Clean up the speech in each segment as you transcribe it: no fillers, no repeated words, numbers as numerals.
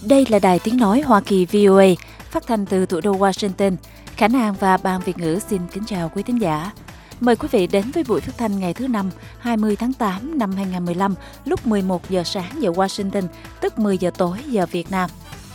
Đây là Đài Tiếng Nói Hoa Kỳ VOA, phát thanh từ thủ đô Washington. Khả Năng và Ban Việt ngữ xin kính chào quý thính giả. Mời quý vị đến với buổi phát thanh ngày thứ Năm, 20 tháng 8 năm 2015, lúc 11 giờ sáng giờ Washington, tức 10 giờ tối giờ Việt Nam.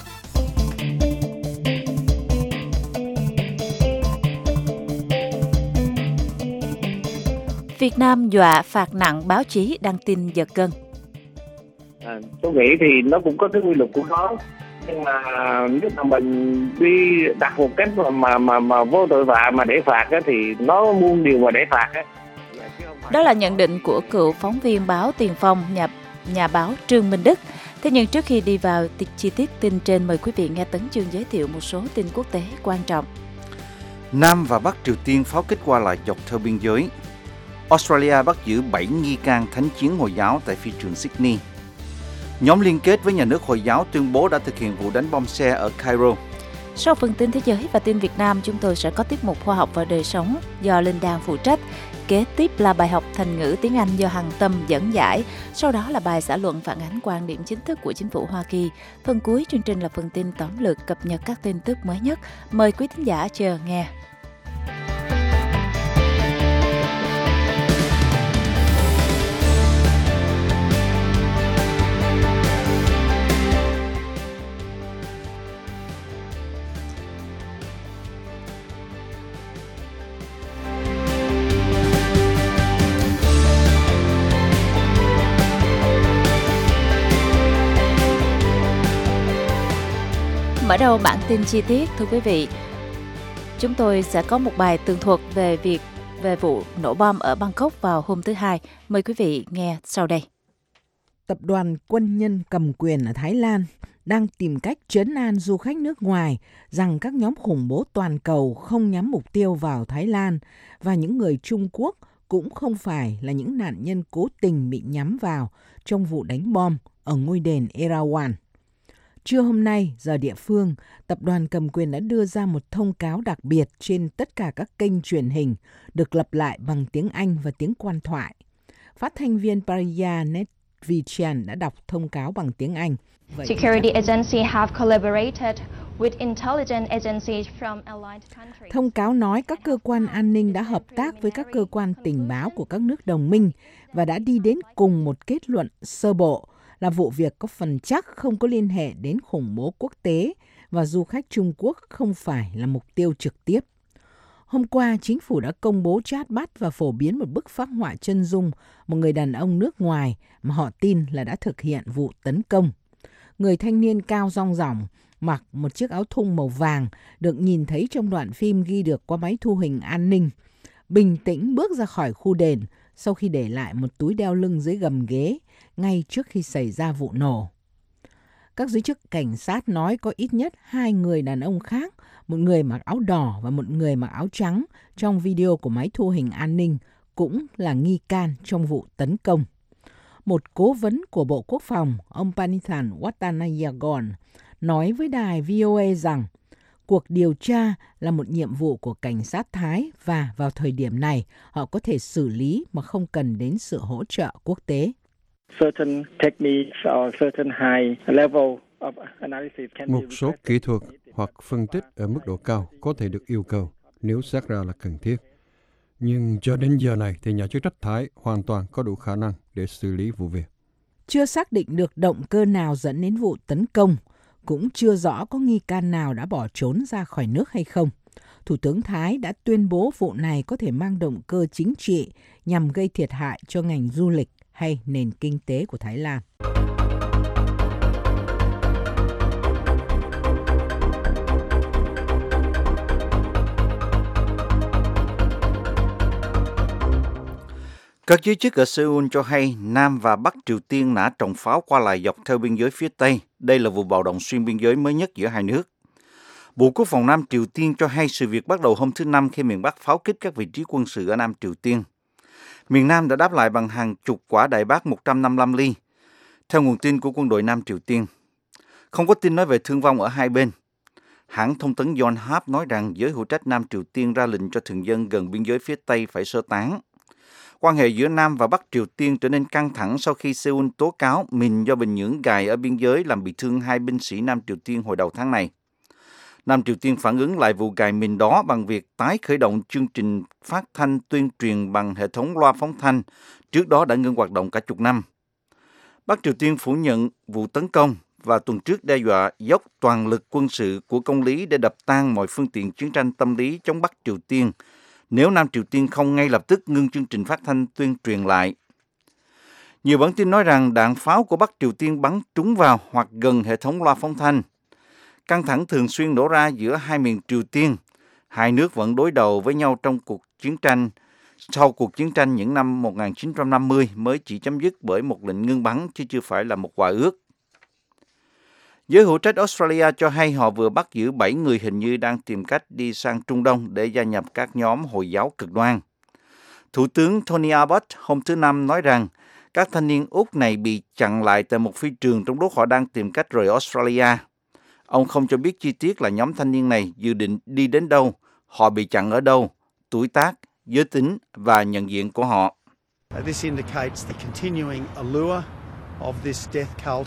Việt Nam dọa phạt nặng báo chí đăng tin giật gân. Tôi nghĩ thì nó cũng có cái quy luật của nó, nhưng mà nếu mà mình đi đặt một cách mà vô tội vạ mà để phạt á, thì nó muôn điều mà để phạt á. Đó là nhận định của cựu phóng viên báo Tiền Phong, nhà báo Trương Minh Đức. Thế nhưng trước khi đi vào chi tiết tin trên, mời quý vị nghe Tấn Chương giới thiệu một số tin quốc tế quan trọng. Nam và Bắc Triều Tiên pháo kích qua lại dọc theo biên giới. Australia bắt giữ 7 nghi can thánh chiến Hồi giáo tại phi trường Sydney. Nhóm liên kết với nhà nước Hồi giáo tuyên bố đã thực hiện vụ đánh bom xe ở Cairo. Sau phần tin thế giới và tin Việt Nam, chúng tôi sẽ có tiết mục khoa học và đời sống do Linh Đan phụ trách. Kế tiếp là bài học thành ngữ tiếng Anh do Hằng Tâm dẫn giải. Sau đó là bài xã luận phản ánh quan điểm chính thức của chính phủ Hoa Kỳ. Phần cuối chương trình là phần tin tóm lược cập nhật các tin tức mới nhất. Mời quý thính giả chờ nghe. Mở đầu bản tin chi tiết, thưa quý vị, chúng tôi sẽ có một bài tường thuật về vụ nổ bom ở Bangkok vào hôm thứ Hai. Mời quý vị nghe sau đây. Tập đoàn quân nhân cầm quyền ở Thái Lan đang tìm cách trấn an du khách nước ngoài rằng các nhóm khủng bố toàn cầu không nhắm mục tiêu vào Thái Lan và những người Trung Quốc cũng không phải là những nạn nhân cố tình bị nhắm vào trong vụ đánh bom ở ngôi đền Erawan. Trưa hôm nay, giờ địa phương, tập đoàn cầm quyền đã đưa ra một thông cáo đặc biệt trên tất cả các kênh truyền hình, được lặp lại bằng tiếng Anh và tiếng quan thoại. Phát thanh viên Pariya Netvichyan đã đọc thông cáo bằng tiếng Anh. Security agencies have collaborated with intelligence agencies from allied countries. Thông cáo nói các cơ quan an ninh đã hợp tác với các cơ quan tình báo của các nước đồng minh và đã đi đến cùng một kết luận sơ bộ là vụ việc có phần chắc không có liên hệ đến khủng bố quốc tế và du khách Trung Quốc không phải là mục tiêu trực tiếp. Hôm qua, chính phủ đã công bố chat bắt và phổ biến một bức phác họa chân dung một người đàn ông nước ngoài mà họ tin là đã thực hiện vụ tấn công. Người thanh niên cao rong ròng, mặc một chiếc áo thun màu vàng được nhìn thấy trong đoạn phim ghi được qua máy thu hình an ninh, bình tĩnh bước ra khỏi khu đền sau khi để lại một túi đeo lưng dưới gầm ghế ngay trước khi xảy ra vụ nổ. Các giới chức cảnh sát nói có ít nhất 2 người đàn ông khác, một người mặc áo đỏ và một người mặc áo trắng trong video của máy thu hình an ninh cũng là nghi can trong vụ tấn công. Một cố vấn của Bộ Quốc phòng, ông Panithan Watanayagon, nói với đài VOA rằng cuộc điều tra là một nhiệm vụ của cảnh sát Thái và vào thời điểm này họ có thể xử lý mà không cần đến sự hỗ trợ quốc tế. Một số kỹ thuật hoặc phân tích ở mức độ cao có thể được yêu cầu nếu xác ra là cần thiết. Nhưng cho đến giờ này thì nhà chức trách Thái hoàn toàn có đủ khả năng để xử lý vụ việc. Chưa xác định được động cơ nào dẫn đến vụ tấn công, cũng chưa rõ có nghi can nào đã bỏ trốn ra khỏi nước hay không. Thủ tướng Thái đã tuyên bố vụ này có thể mang động cơ chính trị nhằm gây thiệt hại cho ngành du lịch hay nền kinh tế của Thái Lan. Các giới chức ở Seoul cho hay Nam và Bắc Triều Tiên nã trọng pháo qua lại dọc theo biên giới phía Tây. Đây là vụ bạo động xuyên biên giới mới nhất giữa hai nước. Bộ Quốc phòng Nam Triều Tiên cho hay sự việc bắt đầu hôm thứ Năm khi miền Bắc pháo kích các vị trí quân sự ở Nam Triều Tiên. Miền Nam đã đáp lại bằng hàng chục quả đại bác 155 ly, theo nguồn tin của quân đội Nam Triều Tiên. Không có tin nói về thương vong ở hai bên. Hãng thông tấn Yonhap nói rằng giới hữu trách Nam Triều Tiên ra lệnh cho thường dân gần biên giới phía Tây phải sơ tán. Quan hệ giữa Nam và Bắc Triều Tiên trở nên căng thẳng sau khi Seoul tố cáo mìn do Bình Nhưỡng gài ở biên giới làm bị thương 2 binh sĩ Nam Triều Tiên hồi đầu tháng này. Nam Triều Tiên phản ứng lại vụ gài mìn đó bằng việc tái khởi động chương trình phát thanh tuyên truyền bằng hệ thống loa phóng thanh, trước đó đã ngưng hoạt động cả chục năm. Bắc Triều Tiên phủ nhận vụ tấn công và tuần trước đe dọa dốc toàn lực quân sự của công lý để đập tan mọi phương tiện chiến tranh tâm lý chống Bắc Triều Tiên nếu Nam Triều Tiên không ngay lập tức ngưng chương trình phát thanh tuyên truyền lại. Nhiều bản tin nói rằng đạn pháo của Bắc Triều Tiên bắn trúng vào hoặc gần hệ thống loa phóng thanh. Căng thẳng thường xuyên nổ ra giữa hai miền Triều Tiên. Hai nước vẫn đối đầu với nhau trong cuộc chiến tranh. Sau cuộc chiến tranh những năm 1950 mới chỉ chấm dứt bởi một lệnh ngưng bắn chứ chưa phải là một hòa ước. Giới hữu trách Australia cho hay họ vừa bắt giữ 7 người hình như đang tìm cách đi sang Trung Đông để gia nhập các nhóm Hồi giáo cực đoan. Thủ tướng Tony Abbott hôm thứ Năm nói rằng các thanh niên Úc này bị chặn lại tại một phi trường trong lúc họ đang tìm cách rời Australia. Ông không cho biết chi tiết là nhóm thanh niên này dự định đi đến đâu, họ bị chặn ở đâu, tuổi tác, giới tính và nhận diện của họ. This indicates the continuing allure of this death cult.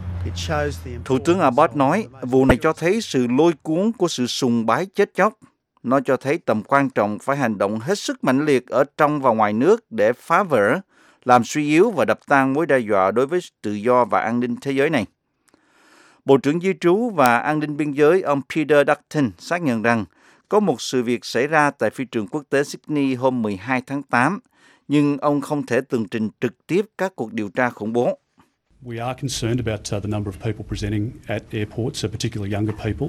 Thủ tướng Abbott nói, vụ này cho thấy sự lôi cuốn của sự sùng bái chết chóc. Nó cho thấy tầm quan trọng phải hành động hết sức mãnh liệt ở trong và ngoài nước để phá vỡ, làm suy yếu và đập tan mối đe dọa đối với tự do và an ninh thế giới này. Bộ trưởng Di trú và An ninh biên giới ông Peter Dutton xác nhận rằng có một sự việc xảy ra tại phi trường quốc tế Sydney hôm 12 tháng 8, nhưng ông không thể tường trình trực tiếp các cuộc điều tra khủng bố. We are concerned about the number of people presenting at airports, particularly younger people.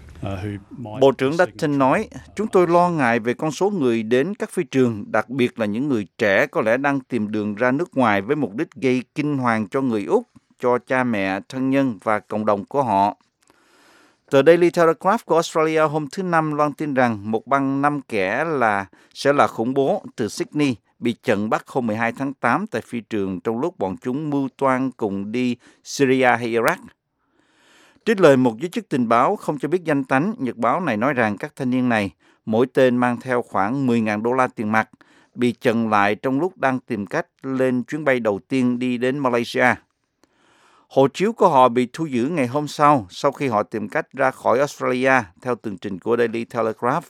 Bộ trưởng Dutton nói, chúng tôi lo ngại về con số người đến các phi trường, đặc biệt là những người trẻ có lẽ đang tìm đường ra nước ngoài với mục đích gây kinh hoàng cho người Úc, cho cha mẹ, thân nhân và cộng đồng của họ. Tờ Daily Telegraph của Australia hôm thứ Năm loan tin rằng một băng 5 kẻ sẽ là khủng bố từ Sydney bị chặn bắt hôm 12 tháng 8 tại phi trường trong lúc bọn chúng mưu toan cùng đi Syria hay Iraq. Trích lời một giới chức tình báo không cho biết danh tánh, nhật báo này nói rằng các thanh niên này, mỗi tên mang theo khoảng 10.000 đô la tiền mặt, bị chặn lại trong lúc đang tìm cách lên chuyến bay đầu tiên đi đến Malaysia. Hộ chiếu của họ bị thu giữ ngày hôm sau khi họ tìm cách ra khỏi Australia, theo tường trình của Daily Telegraph.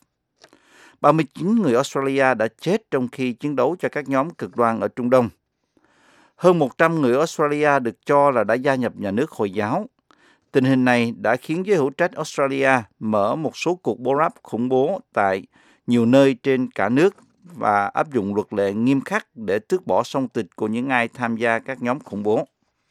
39 người Australia đã chết trong khi chiến đấu cho các nhóm cực đoan ở Trung Đông. Hơn 100 người Australia được cho là đã gia nhập nhà nước Hồi giáo. Tình hình này đã khiến giới hữu trách Australia mở một số cuộc bô ráp khủng bố tại nhiều nơi trên cả nước và áp dụng luật lệ nghiêm khắc để tước bỏ song tịch của những ai tham gia các nhóm khủng bố.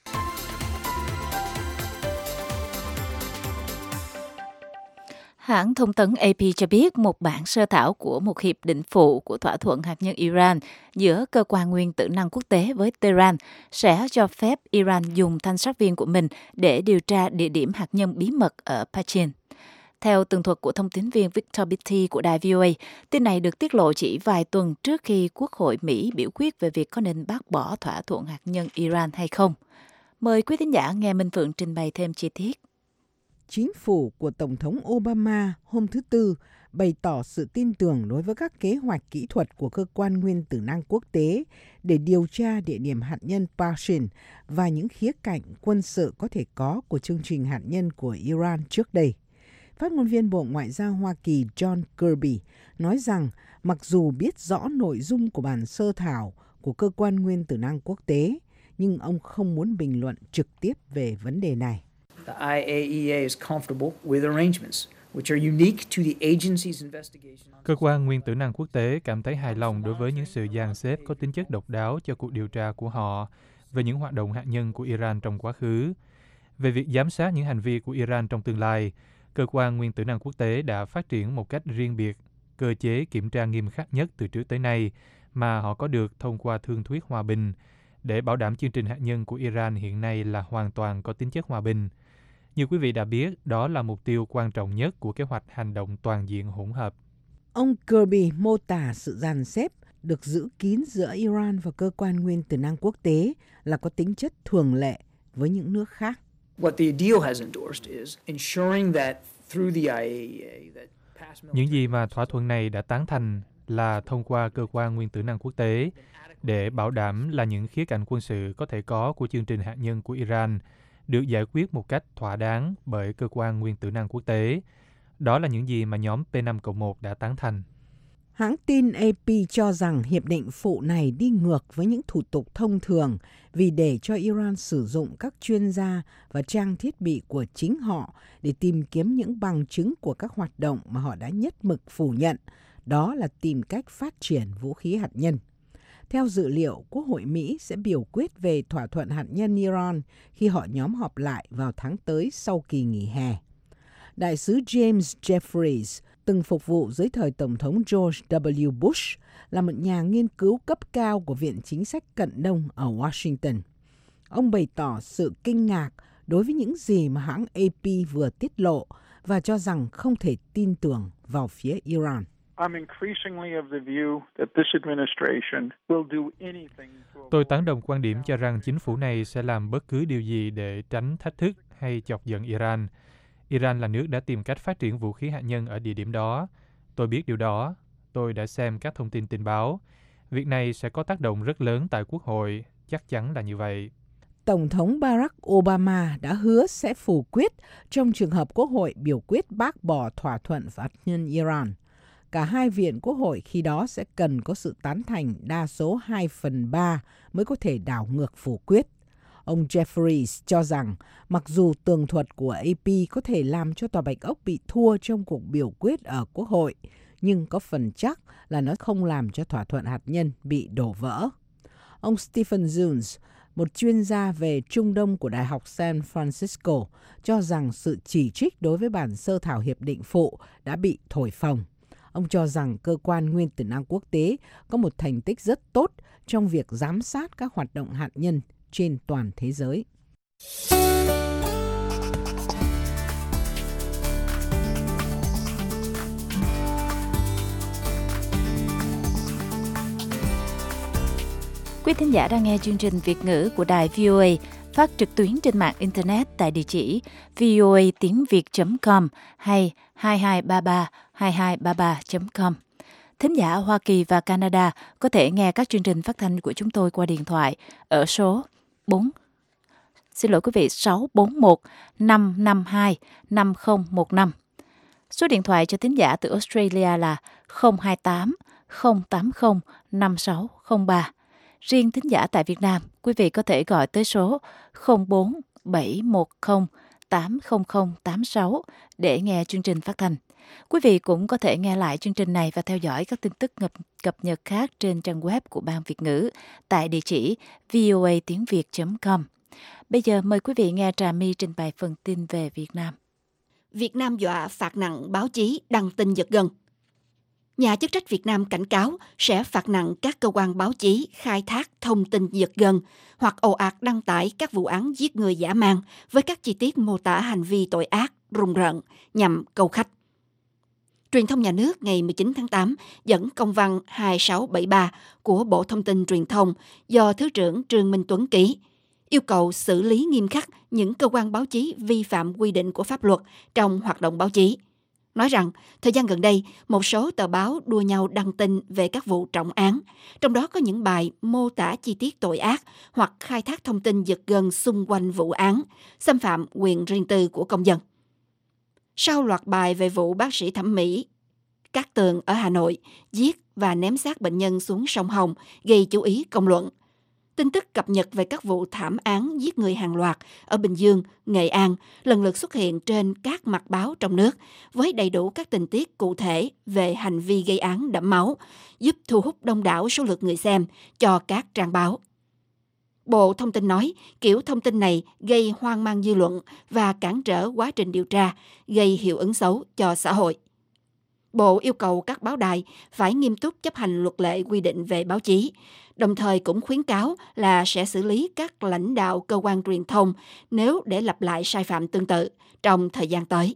Hãng thông tấn AP cho biết một bản sơ thảo của một hiệp định phụ của thỏa thuận hạt nhân Iran giữa Cơ quan Nguyên tử năng quốc tế với Tehran sẽ cho phép Iran dùng thanh sát viên của mình để điều tra địa điểm hạt nhân bí mật ở Pachin. Theo tường thuật của thông tín viên Victor Beattie của đài VOA, tin này được tiết lộ chỉ vài tuần trước khi Quốc hội Mỹ biểu quyết về việc có nên bác bỏ thỏa thuận hạt nhân Iran hay không. Mời quý thính giả nghe Minh Phượng trình bày thêm chi tiết. Chính phủ của Tổng thống Obama hôm thứ Tư bày tỏ sự tin tưởng đối với các kế hoạch kỹ thuật của Cơ quan Nguyên tử năng quốc tế để điều tra địa điểm hạt nhân Pachin và những khía cạnh quân sự có thể có của chương trình hạt nhân của Iran trước đây. Phát ngôn viên Bộ Ngoại giao Hoa Kỳ John Kirby nói rằng mặc dù biết rõ nội dung của bản sơ thảo của Cơ quan Nguyên tử năng quốc tế, nhưng ông không muốn bình luận trực tiếp về vấn đề này. The IAEA is comfortable with arrangements which are unique to the agency's investigation. Cơ quan Nguyên tử năng quốc tế cảm thấy hài lòng đối với những sự dàn xếp có tính chất độc đáo cho cuộc điều tra của họ về những hoạt động hạt nhân của Iran trong quá khứ. Về việc giám sát những hành vi của Iran trong tương lai, Cơ quan Nguyên tử năng quốc tế đã phát triển một cách riêng biệt cơ chế kiểm tra nghiêm khắc nhất từ trước tới nay mà họ có được thông qua thương thuyết hòa bình để bảo đảm chương trình hạt nhân của Iran hiện nay là hoàn toàn có tính chất hòa bình. Như quý vị đã biết, đó là mục tiêu quan trọng nhất của kế hoạch hành động toàn diện hỗn hợp. Ông Kirby mô tả sự dàn xếp được giữ kín giữa Iran và Cơ quan Nguyên tử năng quốc tế là có tính chất thường lệ với những nước khác. What the deal has endorsed is ensuring that through the IAEA that Những gì mà thỏa thuận này đã tán thành là thông qua cơ quan nguyên tử năng quốc tế để bảo đảm là những khía cạnh quân sự có thể có của chương trình hạt nhân của Iran được giải quyết một cách thỏa đáng bởi cơ quan nguyên tử năng quốc tế. Đó là những gì mà nhóm P5+1 đã tán thành. Hãng tin AP cho rằng hiệp định phụ này đi ngược với những thủ tục thông thường vì để cho Iran sử dụng các chuyên gia và trang thiết bị của chính họ để tìm kiếm những bằng chứng của các hoạt động mà họ đã nhất mực phủ nhận, đó là tìm cách phát triển vũ khí hạt nhân. Theo dự liệu, Quốc hội Mỹ sẽ biểu quyết về thỏa thuận hạt nhân Iran khi họ nhóm họp lại vào tháng tới sau kỳ nghỉ hè. Đại sứ James Jeffries, từng phục vụ dưới thời Tổng thống George W. Bush, là một nhà nghiên cứu cấp cao của Viện Chính sách Cận Đông ở Washington. Ông bày tỏ sự kinh ngạc đối với những gì mà hãng AP vừa tiết lộ và cho rằng không thể tin tưởng vào phía Iran. Tôi tán đồng quan điểm cho rằng chính phủ này sẽ làm bất cứ điều gì để tránh thách thức hay chọc giận Iran. Iran là nước đã tìm cách phát triển vũ khí hạt nhân ở địa điểm đó. Tôi biết điều đó. Tôi đã xem các thông tin tình báo. Việc này sẽ có tác động rất lớn tại Quốc hội. Chắc chắn là như vậy. Tổng thống Barack Obama đã hứa sẽ phủ quyết trong trường hợp Quốc hội biểu quyết bác bỏ thỏa thuận hạt nhân Iran. Cả hai viện Quốc hội khi đó sẽ cần có sự tán thành đa số 2/3 mới có thể đảo ngược phủ quyết. Ông Jeffries cho rằng mặc dù tường thuật của AP có thể làm cho Tòa Bạch Ốc bị thua trong cuộc biểu quyết ở Quốc hội, nhưng có phần chắc là nó không làm cho thỏa thuận hạt nhân bị đổ vỡ. Ông Stephen Zunes, một chuyên gia về Trung Đông của Đại học San Francisco, cho rằng sự chỉ trích đối với bản sơ thảo hiệp định phụ đã bị thổi phồng. Ông cho rằng cơ quan nguyên tử năng quốc tế có một thành tích rất tốt trong việc giám sát các hoạt động hạt nhân trên toàn thế giới. Quý thính giả đang nghe chương trình Việt ngữ của đài VOA phát trực tuyến trên mạng Internet tại địa chỉ voatiengviet.com hay 2233-2233.com. Thính giả Hoa Kỳ và Canada có thể nghe các chương trình phát thanh của chúng tôi qua điện thoại ở số 641 552 5015. Số điện thoại cho thính giả từ Australia là 028 080 5603. Riêng thính giả tại Việt Nam, quý vị có thể gọi tới số 04 710 80086 để nghe chương trình phát thanh. Quý vị cũng có thể nghe lại chương trình này và theo dõi các tin tức cập nhật khác trên trang web của Ban Việt ngữ tại địa chỉ voatiengviet.com. Bây giờ mời quý vị nghe Trà My trình bày phần tin về Việt Nam. Việt Nam dọa phạt nặng báo chí đăng tin giật gân. Nhà chức trách Việt Nam cảnh cáo sẽ phạt nặng các cơ quan báo chí khai thác thông tin giật gân hoặc ồ ạt đăng tải các vụ án giết người dã man với các chi tiết mô tả hành vi tội ác, rùng rợn nhằm câu khách. Truyền thông nhà nước ngày 19 tháng 8 dẫn công văn 2673 của Bộ Thông tin Truyền thông do Thứ trưởng Trương Minh Tuấn ký, yêu cầu xử lý nghiêm khắc những cơ quan báo chí vi phạm quy định của pháp luật trong hoạt động báo chí. Nói rằng, thời gian gần đây, một số tờ báo đua nhau đăng tin về các vụ trọng án, trong đó có những bài mô tả chi tiết tội ác hoặc khai thác thông tin giật gân xung quanh vụ án, xâm phạm quyền riêng tư của công dân. Sau loạt bài về vụ bác sĩ thẩm mỹ Cát Tường ở Hà Nội giết và ném xác bệnh nhân xuống sông Hồng gây chú ý công luận, tin tức cập nhật về các vụ thảm án giết người hàng loạt ở Bình Dương, Nghệ An lần lượt xuất hiện trên các mặt báo trong nước với đầy đủ các tình tiết cụ thể về hành vi gây án đẫm máu, giúp thu hút đông đảo số lượt người xem cho các trang báo. Bộ Thông tin nói kiểu thông tin này gây hoang mang dư luận và cản trở quá trình điều tra, gây hiệu ứng xấu cho xã hội. Bộ yêu cầu các báo đài phải nghiêm túc chấp hành luật lệ quy định về báo chí, đồng thời cũng khuyến cáo là sẽ xử lý các lãnh đạo cơ quan truyền thông nếu để lặp lại sai phạm tương tự trong thời gian tới.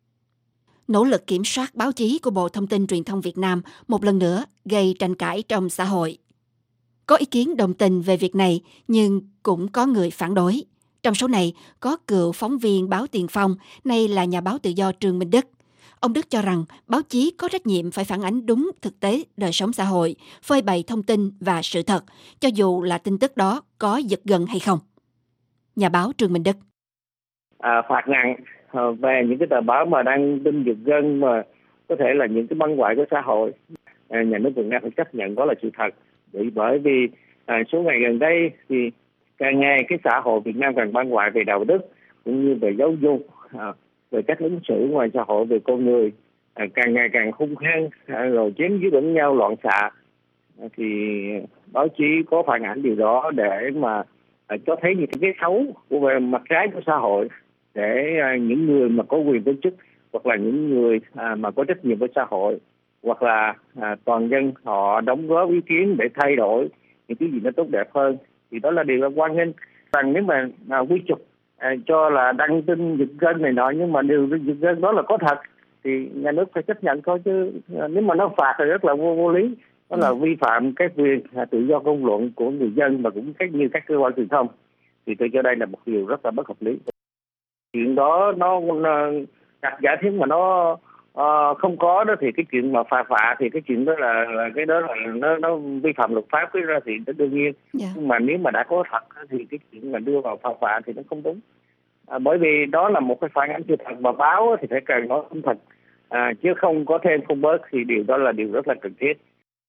Nỗ lực kiểm soát báo chí của Bộ Thông tin Truyền thông Việt Nam một lần nữa gây tranh cãi trong xã hội. Có ý kiến đồng tình về việc này, nhưng cũng có người phản đối. Trong số này có cựu phóng viên báo Tiền Phong, nay là nhà báo tự do Trương Minh Đức. Ông Đức cho rằng báo chí có trách nhiệm phải phản ánh đúng thực tế đời sống xã hội, phơi bày thông tin và sự thật, cho dù là tin tức đó có giật gân hay không. Nhà báo Trương Minh Đức. Phạt nặng về những cái tờ báo mà đăng tin giật gân mà có thể là những cái băng hoại của xã hội. Nhà nước Việt Nam phải chấp nhận đó là sự thật. Bởi vì số ngày gần đây thì càng ngày cái xã hội Việt Nam càng băng hoại về đạo đức cũng như về giáo dục, về cách ứng xử ngoài xã hội, về con người, càng ngày càng hung hăng, rồi chém giết lẫn nhau, loạn xạ. Thì báo chí có phản ánh điều đó để mà cho thấy những cái xấu của mặt trái của xã hội, để những người mà có quyền tổ chức hoặc là những người mà có trách nhiệm với xã hội hoặc là toàn dân họ đóng góp ý kiến để thay đổi những cái gì nó tốt đẹp hơn, thì đó là điều là hoan nghênh. Rằng nếu mà quy chụp cho là đăng tin giật gân này nọ, nhưng mà điều giật gân đó là có thật thì nhà nước phải chấp nhận thôi, chứ nếu mà nó phạt thì rất là vô lý. Đó là vi phạm cái quyền tự do ngôn luận của người dân và cũng như các cơ quan truyền thông, thì tôi cho đây là một điều rất là bất hợp lý. Chuyện đó nó đặt giả thiết mà nó không có đó, thì cái chuyện mà phạt thì cái chuyện đó là cái đó là nó vi phạm luật pháp, cái ra thì nó đương nhiên. Nhưng mà nếu mà đã có thật thì cái chuyện mà đưa vào phạt thì nó không đúng. Bởi vì đó là một cái phản ánh sự thật, và báo thì phải cần nói không thật, chứ không có thêm không bớt, thì điều đó là điều rất là cần thiết.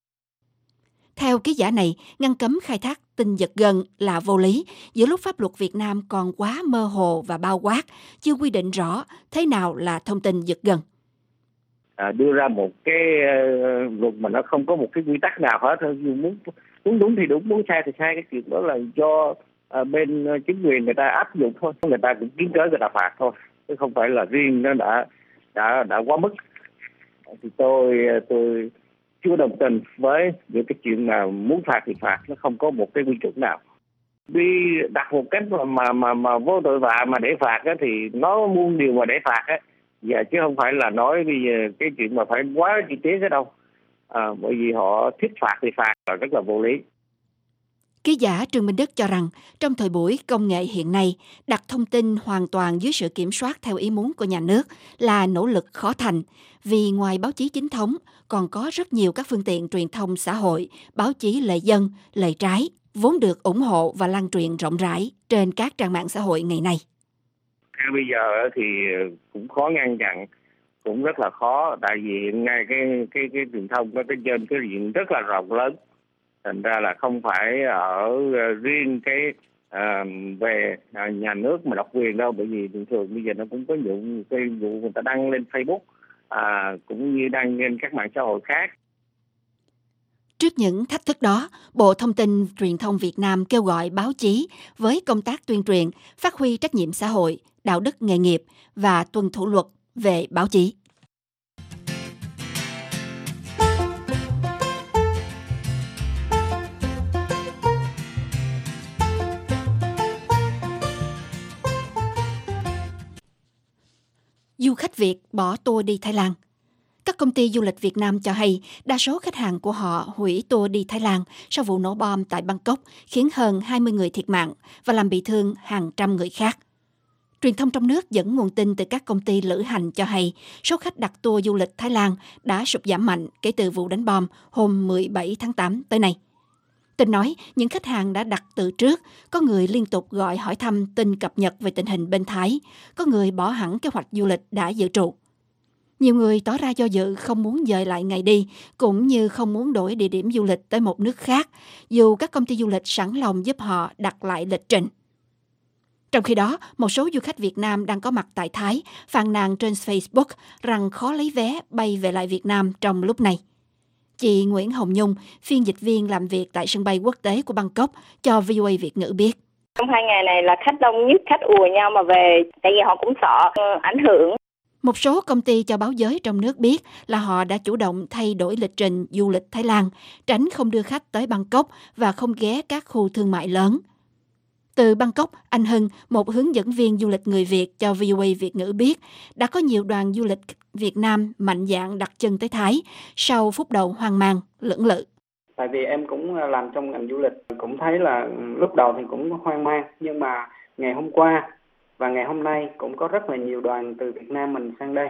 Theo ký giả này, ngăn cấm khai thác tin giật gân là vô lý, giữa lúc pháp luật Việt Nam còn quá mơ hồ và bao quát, chưa quy định rõ thế nào là thông tin giật gân. Đưa ra một cái luật mà nó không có một cái quy tắc nào hết, muốn đúng thì đúng, muốn sai thì sai. Cái chuyện đó là do bên chính quyền người ta áp dụng thôi, người ta cũng kiếm cớ người ta phạt thôi, chứ không phải là riêng nó đã quá mức. Thì tôi chưa đồng tình với những cái chuyện mà muốn phạt thì phạt, nó không có một cái quy chuẩn nào. Đi đặt một cách mà vô tội vạ mà để phạt á, thì nó muôn điều mà để phạt á, chứ không phải là nói bây giờ cái chuyện mà phải quá chi tiết cái đâu. Bởi vì họ thích phạt thì phạt là rất là vô lý. Ký giả Trương Minh Đức cho rằng trong thời buổi công nghệ hiện nay, đặt thông tin hoàn toàn dưới sự kiểm soát theo ý muốn của nhà nước là nỗ lực khó thành, vì ngoài báo chí chính thống còn có rất nhiều các phương tiện truyền thông xã hội, báo chí lệ dân, lệ trái, vốn được ủng hộ và lan truyền rộng rãi trên các trang mạng xã hội ngày nay. Bây giờ thì cũng khó ngăn chặn, cũng rất là khó, tại vì ngay cái truyền thông nó trên cái diện rất là rộng lớn. Thành ra là không phải ở riêng cái về nhà nước mà độc quyền đâu, bởi vì thường bây giờ nó cũng có những cái vụ người ta đăng lên Facebook, cũng như đăng lên các mạng xã hội khác. Trước những thách thức đó, Bộ Thông tin Truyền thông Việt Nam kêu gọi báo chí với công tác tuyên truyền, phát huy trách nhiệm xã hội, đạo đức nghề nghiệp và tuân thủ luật về báo chí. Du khách Việt bỏ tour đi Thái Lan. Các công ty du lịch Việt Nam cho hay đa số khách hàng của họ hủy tour đi Thái Lan sau vụ nổ bom tại Bangkok khiến hơn 20 người thiệt mạng và làm bị thương hàng trăm người khác. Truyền thông trong nước dẫn nguồn tin từ các công ty lữ hành cho hay số khách đặt tour du lịch Thái Lan đã sụt giảm mạnh kể từ vụ đánh bom hôm 17 tháng 8 tới nay. Tin nói những khách hàng đã đặt từ trước, có người liên tục gọi hỏi thăm tin cập nhật về tình hình bên Thái, có người bỏ hẳn kế hoạch du lịch đã dự trù. Nhiều người tỏ ra do dự không muốn dời lại ngày đi, cũng như không muốn đổi địa điểm du lịch tới một nước khác, dù các công ty du lịch sẵn lòng giúp họ đặt lại lịch trình. Trong khi đó, một số du khách Việt Nam đang có mặt tại Thái phàn nàn trên Facebook rằng khó lấy vé bay về lại Việt Nam trong lúc này. Chị Nguyễn Hồng Nhung, phiên dịch viên làm việc tại sân bay quốc tế của Bangkok, cho VOA Việt ngữ biết. Trong 2 ngày này là khách đông nhất, khách ùa nhau mà về, tại vì họ cũng sợ ảnh hưởng. Một số công ty cho báo giới trong nước biết là họ đã chủ động thay đổi lịch trình du lịch Thái Lan, tránh không đưa khách tới Bangkok và không ghé các khu thương mại lớn. Từ Bangkok, anh Hưng, một hướng dẫn viên du lịch người Việt cho VOA Việt ngữ biết, đã có nhiều đoàn du lịch Việt Nam mạnh dạn đặt chân tới Thái sau phút đầu hoang mang, lưỡng lự. Tại vì em cũng làm trong ngành du lịch, cũng thấy là lúc đầu thì cũng hoang mang, nhưng mà ngày hôm qua và ngày hôm nay cũng có rất là nhiều đoàn từ Việt Nam mình sang đây.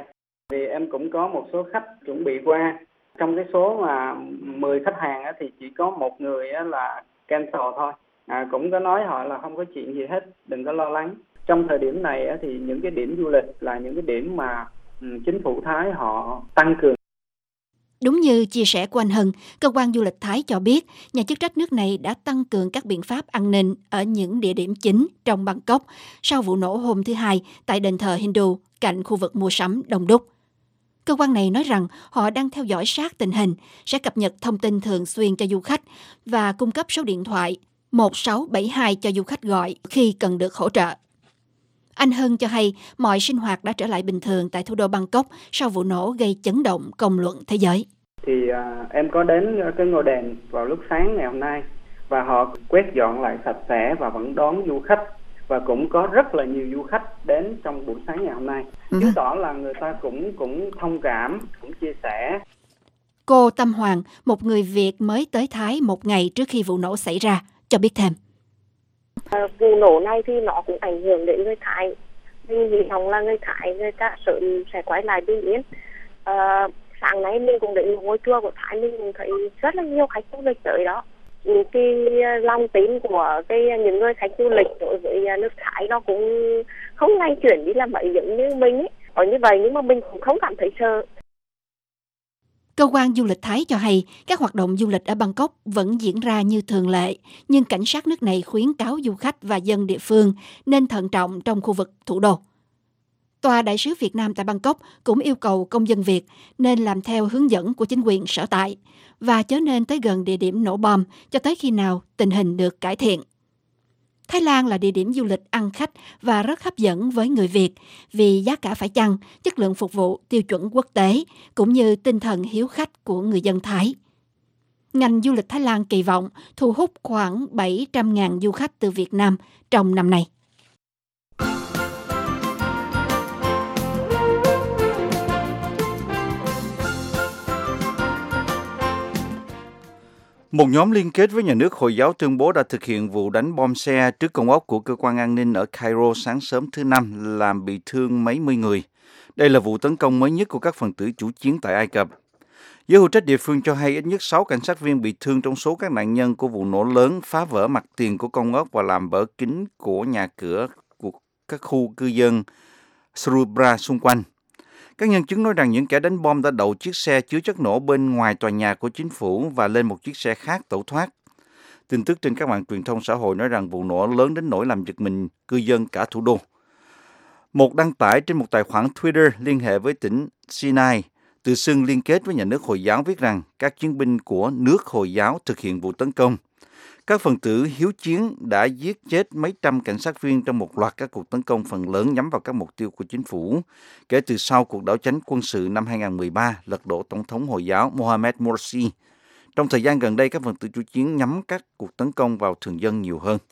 Thì em cũng có một số khách chuẩn bị qua. Trong cái số mà 10 khách hàng thì chỉ có một người là cancel thôi. Cũng có nói họ là không có chuyện gì hết, đừng có lo lắng. Trong thời điểm này thì những cái điểm du lịch là những cái điểm mà chính phủ Thái họ tăng cường. Đúng như chia sẻ của anh Hân, cơ quan du lịch Thái cho biết nhà chức trách nước này đã tăng cường các biện pháp an ninh ở những địa điểm chính trong Bangkok sau vụ nổ hôm thứ Hai tại đền thờ Hindu cạnh khu vực mua sắm đông đúc. Cơ quan này nói rằng họ đang theo dõi sát tình hình, sẽ cập nhật thông tin thường xuyên cho du khách và cung cấp số điện thoại 1672 cho du khách gọi khi cần được hỗ trợ. Anh Hân cho hay mọi sinh hoạt đã trở lại bình thường tại thủ đô Bangkok sau vụ nổ gây chấn động công luận thế giới. Thì em có đến cái ngôi đền vào lúc sáng ngày hôm nay và họ quét dọn lại sạch sẽ và vẫn đón du khách, và cũng có rất là nhiều du khách đến trong buổi sáng ngày hôm nay, chứng tỏ là người ta cũng thông cảm, cũng chia sẻ. Cô Tâm Hoàng, một người Việt mới tới Thái một ngày trước khi vụ nổ xảy ra, cho biết thêm. Vụ nổ này thì nó cũng ảnh hưởng đến người Thái. Mình hy vọng là người Thái người ta sớm sẽ quay lại bình yên. Sáng nay mình cũng đến một ngôi chùa của Thái, mình cũng thấy rất là nhiều khách du lịch tới đó. Cái lòng tin của những người khách du lịch đối với nước Thái nó cũng không lay chuyển đi làm vậy giống như mình ấy. Có như vậy nhưng mà mình cũng không cảm thấy sợ. Cơ quan du lịch Thái cho hay các hoạt động du lịch ở Bangkok vẫn diễn ra như thường lệ, nhưng cảnh sát nước này khuyến cáo du khách và dân địa phương nên thận trọng trong khu vực thủ đô. Tòa đại sứ Việt Nam tại Bangkok cũng yêu cầu công dân Việt nên làm theo hướng dẫn của chính quyền sở tại và chớ nên tới gần địa điểm nổ bom cho tới khi nào tình hình được cải thiện. Thái Lan là địa điểm du lịch ăn khách và rất hấp dẫn với người Việt vì giá cả phải chăng, chất lượng phục vụ tiêu chuẩn quốc tế, cũng như tinh thần hiếu khách của người dân Thái. Ngành du lịch Thái Lan kỳ vọng thu hút khoảng 700.000 du khách từ Việt Nam trong năm nay. Một nhóm liên kết với nhà nước Hồi giáo tuyên bố đã thực hiện vụ đánh bom xe trước công ốc của cơ quan an ninh ở Cairo sáng sớm thứ Năm, làm bị thương mấy mươi người. Đây là vụ tấn công mới nhất của các phần tử chủ chiến tại Ai Cập. Giới hữu trách địa phương cho hay ít nhất 6 cảnh sát viên bị thương trong số các nạn nhân của vụ nổ lớn phá vỡ mặt tiền của công ốc và làm vỡ kính của nhà cửa của các khu cư dân Surubra xung quanh. Các nhân chứng nói rằng những kẻ đánh bom đã đậu chiếc xe chứa chất nổ bên ngoài tòa nhà của chính phủ và lên một chiếc xe khác tẩu thoát. Tin tức trên các mạng truyền thông xã hội nói rằng vụ nổ lớn đến nỗi làm giật mình cư dân cả thủ đô. Một đăng tải trên một tài khoản Twitter liên hệ với tỉnh Sinai, tự xưng liên kết với nhà nước Hồi giáo, viết rằng các chiến binh của nước Hồi giáo thực hiện vụ tấn công. Các phần tử hiếu chiến đã giết chết mấy trăm cảnh sát viên trong một loạt các cuộc tấn công phần lớn nhắm vào các mục tiêu của chính phủ, kể từ sau cuộc đảo chánh quân sự năm 2013 lật đổ Tổng thống Hồi giáo Mohamed Morsi. Trong thời gian gần đây, các phần tử chủ chiến nhắm các cuộc tấn công vào thường dân nhiều hơn.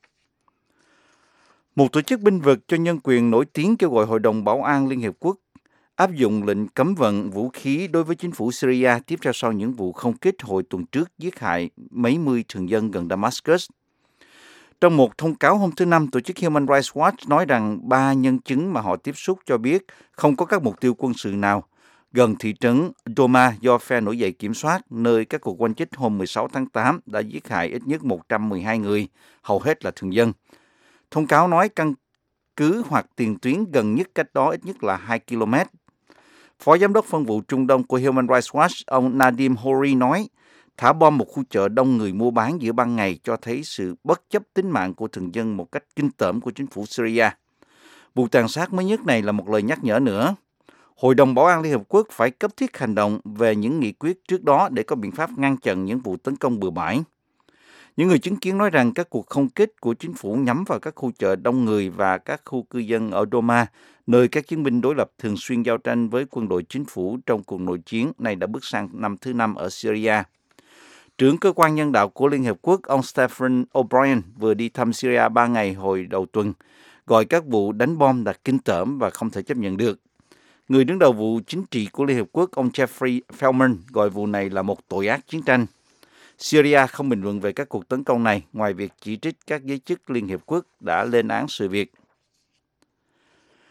Một tổ chức bênh vực cho nhân quyền nổi tiếng kêu gọi Hội đồng Bảo an Liên Hiệp Quốc áp dụng lệnh cấm vận vũ khí đối với chính phủ Syria tiếp theo sau những vụ không kích hồi tuần trước giết hại mấy mươi thường dân gần Damascus. Trong một thông cáo hôm thứ Năm, tổ chức Human Rights Watch nói rằng 3 nhân chứng mà họ tiếp xúc cho biết không có các mục tiêu quân sự nào gần thị trấn Doma do phe nổi dậy kiểm soát, nơi các cuộc oanh kích hôm 16 tháng 8 đã giết hại ít nhất 112 người, hầu hết là thường dân. Thông cáo nói căn cứ hoặc tiền tuyến gần nhất cách đó ít nhất là 2 km. Phó Giám đốc phân vụ Trung Đông của Human Rights Watch, ông Nadim Hori nói, thả bom một khu chợ đông người mua bán giữa ban ngày cho thấy sự bất chấp tính mạng của thường dân một cách kinh tởm của chính phủ Syria. Vụ tàn sát mới nhất này là một lời nhắc nhở nữa. Hội đồng Bảo an Liên Hợp Quốc phải cấp thiết hành động về những nghị quyết trước đó để có biện pháp ngăn chặn những vụ tấn công bừa bãi. Những người chứng kiến nói rằng các cuộc không kích của chính phủ nhắm vào các khu chợ đông người và các khu cư dân ở Doma, nơi các chiến binh đối lập thường xuyên giao tranh với quân đội chính phủ trong cuộc nội chiến này đã bước sang năm thứ 5 ở Syria. Trưởng cơ quan nhân đạo của Liên Hợp Quốc, ông Stephen O'Brien vừa đi thăm Syria 3 ngày hồi đầu tuần, gọi các vụ đánh bom là kinh tởm và không thể chấp nhận được. Người đứng đầu vụ chính trị của Liên Hợp Quốc, ông Jeffrey Feltman, gọi vụ này là một tội ác chiến tranh. Syria không bình luận về các cuộc tấn công này, ngoài việc chỉ trích các giới chức Liên Hiệp Quốc đã lên án sự việc.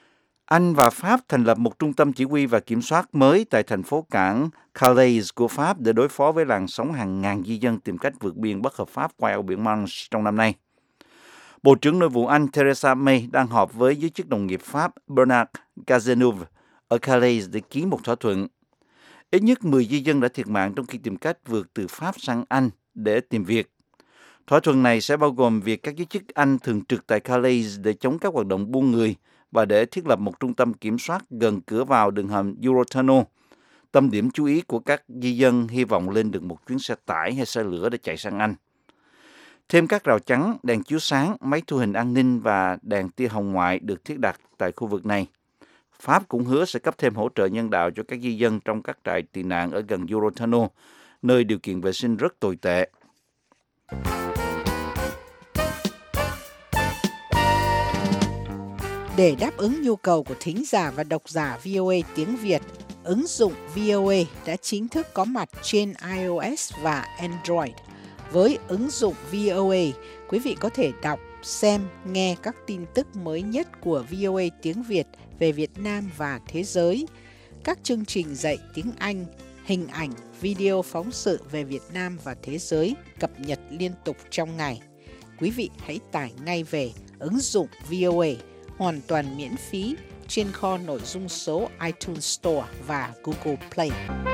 Anh và Pháp thành lập một trung tâm chỉ huy và kiểm soát mới tại thành phố cảng Calais của Pháp để đối phó với làn sóng hàng ngàn di dân tìm cách vượt biên bất hợp pháp qua eo biển Manche trong năm nay. Bộ trưởng Nội vụ Anh Theresa May đang họp với giới chức đồng nghiệp Pháp Bernard Cazeneuve ở Calais để ký một thỏa thuận. Ít nhất 10 di dân đã thiệt mạng trong khi tìm cách vượt từ Pháp sang Anh để tìm việc. Thỏa thuận này sẽ bao gồm việc các giới chức Anh thường trực tại Calais để chống các hoạt động buôn người và để thiết lập một trung tâm kiểm soát gần cửa vào đường hầm Eurotunnel, tâm điểm chú ý của các di dân hy vọng lên được một chuyến xe tải hay xe lửa để chạy sang Anh. Thêm các rào chắn, đèn chiếu sáng, máy thu hình an ninh và đèn tia hồng ngoại được thiết đặt tại khu vực này. Pháp cũng hứa sẽ cấp thêm hỗ trợ nhân đạo cho các di dân trong các trại tị nạn ở gần Eurotunnel, nơi điều kiện vệ sinh rất tồi tệ. Để đáp ứng nhu cầu của thính giả và độc giả VOA tiếng Việt, ứng dụng VOA đã chính thức có mặt trên iOS và Android. Với ứng dụng VOA, quý vị có thể đọc, xem, nghe các tin tức mới nhất của VOA tiếng Việt về Việt Nam và thế giới, các chương trình dạy tiếng Anh, hình ảnh, video phóng sự về Việt Nam và thế giới cập nhật liên tục trong ngày. Quý vị hãy tải ngay về ứng dụng VOA hoàn toàn miễn phí trên kho nội dung số iTunes Store và Google Play.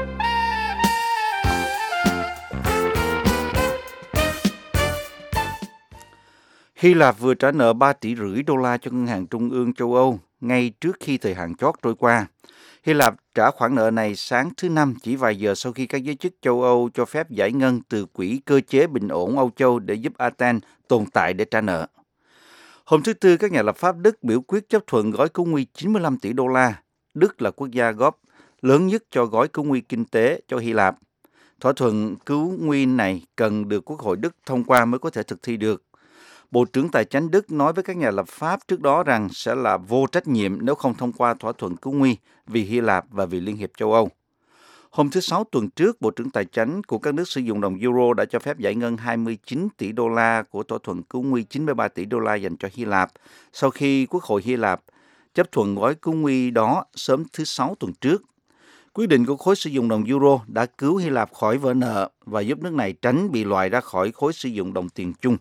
Hy Lạp vừa trả nợ 3,5 tỷ đô la cho Ngân hàng Trung ương châu Âu ngay trước khi thời hạn chót trôi qua. Hy Lạp trả khoản nợ này sáng thứ Năm, chỉ vài giờ sau khi các giới chức châu Âu cho phép giải ngân từ Quỹ Cơ chế Bình ổn Âu Châu để giúp Athens tồn tại để trả nợ. Hôm thứ Tư, các nhà lập pháp Đức biểu quyết chấp thuận gói cứu nguy 95 tỷ đô la. Đức là quốc gia góp lớn nhất cho gói cứu nguy kinh tế cho Hy Lạp. Thỏa thuận cứu nguy này cần được Quốc hội Đức thông qua mới có thể thực thi được. Bộ trưởng Tài chánh Đức nói với các nhà lập pháp trước đó rằng sẽ là vô trách nhiệm nếu không thông qua thỏa thuận cứu nguy vì Hy Lạp và vì Liên hiệp châu Âu. Hôm thứ Sáu tuần trước, Bộ trưởng Tài chánh của các nước sử dụng đồng euro đã cho phép giải ngân 29 tỷ đô la của thỏa thuận cứu nguy 93 tỷ đô la dành cho Hy Lạp sau khi Quốc hội Hy Lạp chấp thuận gói cứu nguy đó sớm thứ Sáu tuần trước. Quyết định của khối sử dụng đồng euro đã cứu Hy Lạp khỏi vỡ nợ và giúp nước này tránh bị loại ra khỏi khối sử dụng đồng tiền chung.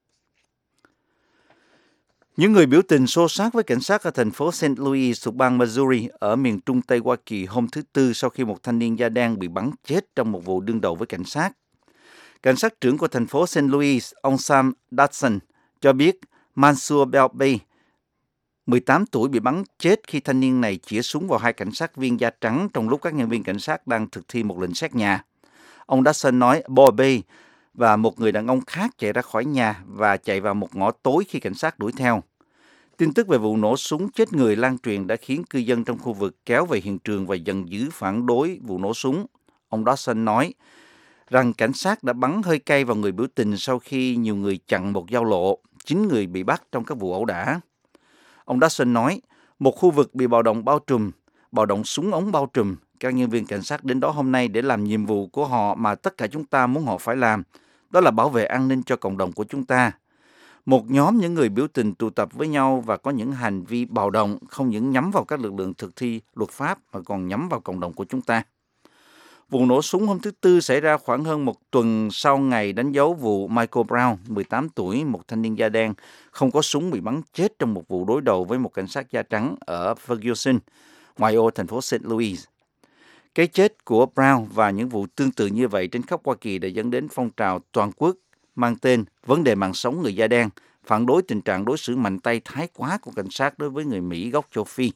Những người biểu tình xô xát với cảnh sát ở thành phố St. Louis thuộc bang Missouri ở miền trung Tây Hoa Kỳ hôm thứ Tư sau khi một thanh niên da đen bị bắn chết trong một vụ đương đầu với cảnh sát. Cảnh sát trưởng của thành phố St. Louis, ông Sam Dodson, cho biết Mansour Belbey, 18 tuổi, bị bắn chết khi thanh niên này chĩa súng vào hai cảnh sát viên da trắng trong lúc các nhân viên cảnh sát đang thực thi một lệnh xét nhà. Ông Dodson nói Belbey và một người đàn ông khác chạy ra khỏi nhà và chạy vào một ngõ tối khi cảnh sát đuổi theo. Tin tức về vụ nổ súng chết người lan truyền đã khiến cư dân trong khu vực kéo về hiện trường và giận dữ phản đối vụ nổ súng. Ông Dawson nói rằng cảnh sát đã bắn hơi cay vào người biểu tình sau khi nhiều người chặn một giao lộ. 9 người bị bắt trong các vụ ẩu đả. Ông Dawson nói, một khu vực bị bạo động bao trùm, bạo động súng ống bao trùm. Các nhân viên cảnh sát đến đó hôm nay để làm nhiệm vụ của họ mà tất cả chúng ta muốn họ phải làm. Đó là bảo vệ an ninh cho cộng đồng của chúng ta. Một nhóm những người biểu tình tụ tập với nhau và có những hành vi bạo động không những nhắm vào các lực lượng thực thi luật pháp mà còn nhắm vào cộng đồng của chúng ta. Vụ nổ súng hôm thứ Tư xảy ra khoảng hơn một tuần sau ngày đánh dấu vụ Michael Brown, 18 tuổi, một thanh niên da đen, không có súng bị bắn chết trong một vụ đối đầu với một cảnh sát da trắng ở Ferguson, ngoại ô thành phố St. Louis. Cái chết của Brown và những vụ tương tự như vậy trên khắp Hoa Kỳ đã dẫn đến phong trào toàn quốc mang tên Vấn đề mạng sống người da đen, phản đối tình trạng đối xử mạnh tay thái quá của cảnh sát đối với người Mỹ gốc châu Phi.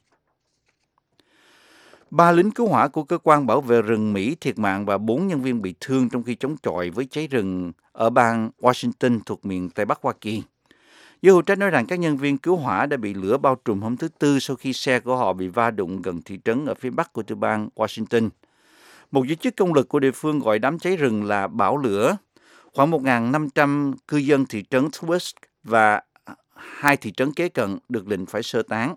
3 lính cứu hỏa của cơ quan bảo vệ rừng Mỹ thiệt mạng và 4 nhân viên bị thương trong khi chống chọi với cháy rừng ở bang Washington thuộc miền Tây Bắc Hoa Kỳ. Giới hữu trách nói rằng các nhân viên cứu hỏa đã bị lửa bao trùm hôm thứ Tư sau khi xe của họ bị va đụng gần thị trấn ở phía bắc của tiểu bang Washington. Một giới chức công lực của địa phương gọi đám cháy rừng là bão lửa. Khoảng 1.500 cư dân thị trấn Twist và 2 thị trấn kế cận được lệnh phải sơ tán.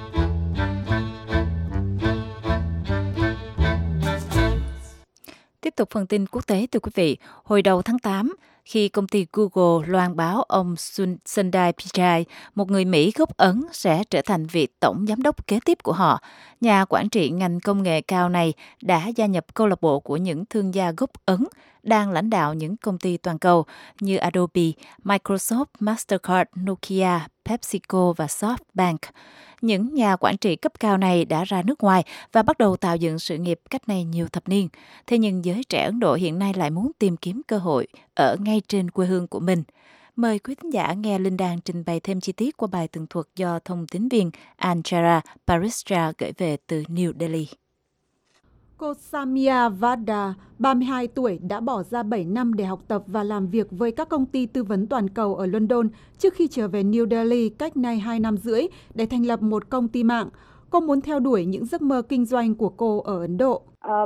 Tiếp Tiếp tục phần tin quốc tế, thưa quý vị. Hồi đầu tháng 8, khi công ty Google loan báo ông Sundar Pichai, một người Mỹ gốc Ấn, sẽ trở thành vị tổng giám đốc kế tiếp của họ, nhà quản trị ngành công nghệ cao này đã gia nhập câu lạc bộ của những thương gia gốc Ấn đang lãnh đạo những công ty toàn cầu như Adobe, Microsoft, Mastercard, Nokia, PepsiCo và SoftBank. Những nhà quản trị cấp cao này đã ra nước ngoài và bắt đầu tạo dựng sự nghiệp cách đây nhiều thập niên. Thế nhưng giới trẻ Ấn Độ hiện nay lại muốn tìm kiếm cơ hội ở ngay trên quê hương của mình. Mời quý thính giả nghe Linh Đan trình bày thêm chi tiết qua bài tường thuật do thông tín viên Anjara Paristra gửi về từ New Delhi. Cô Samia Vada, 32 tuổi, đã bỏ ra 7 năm để học tập và làm việc với các công ty tư vấn toàn cầu ở London trước khi trở về New Delhi cách nay 2 năm rưỡi để thành lập một công ty mạng. Cô muốn theo đuổi những giấc mơ kinh doanh của cô ở Ấn Độ.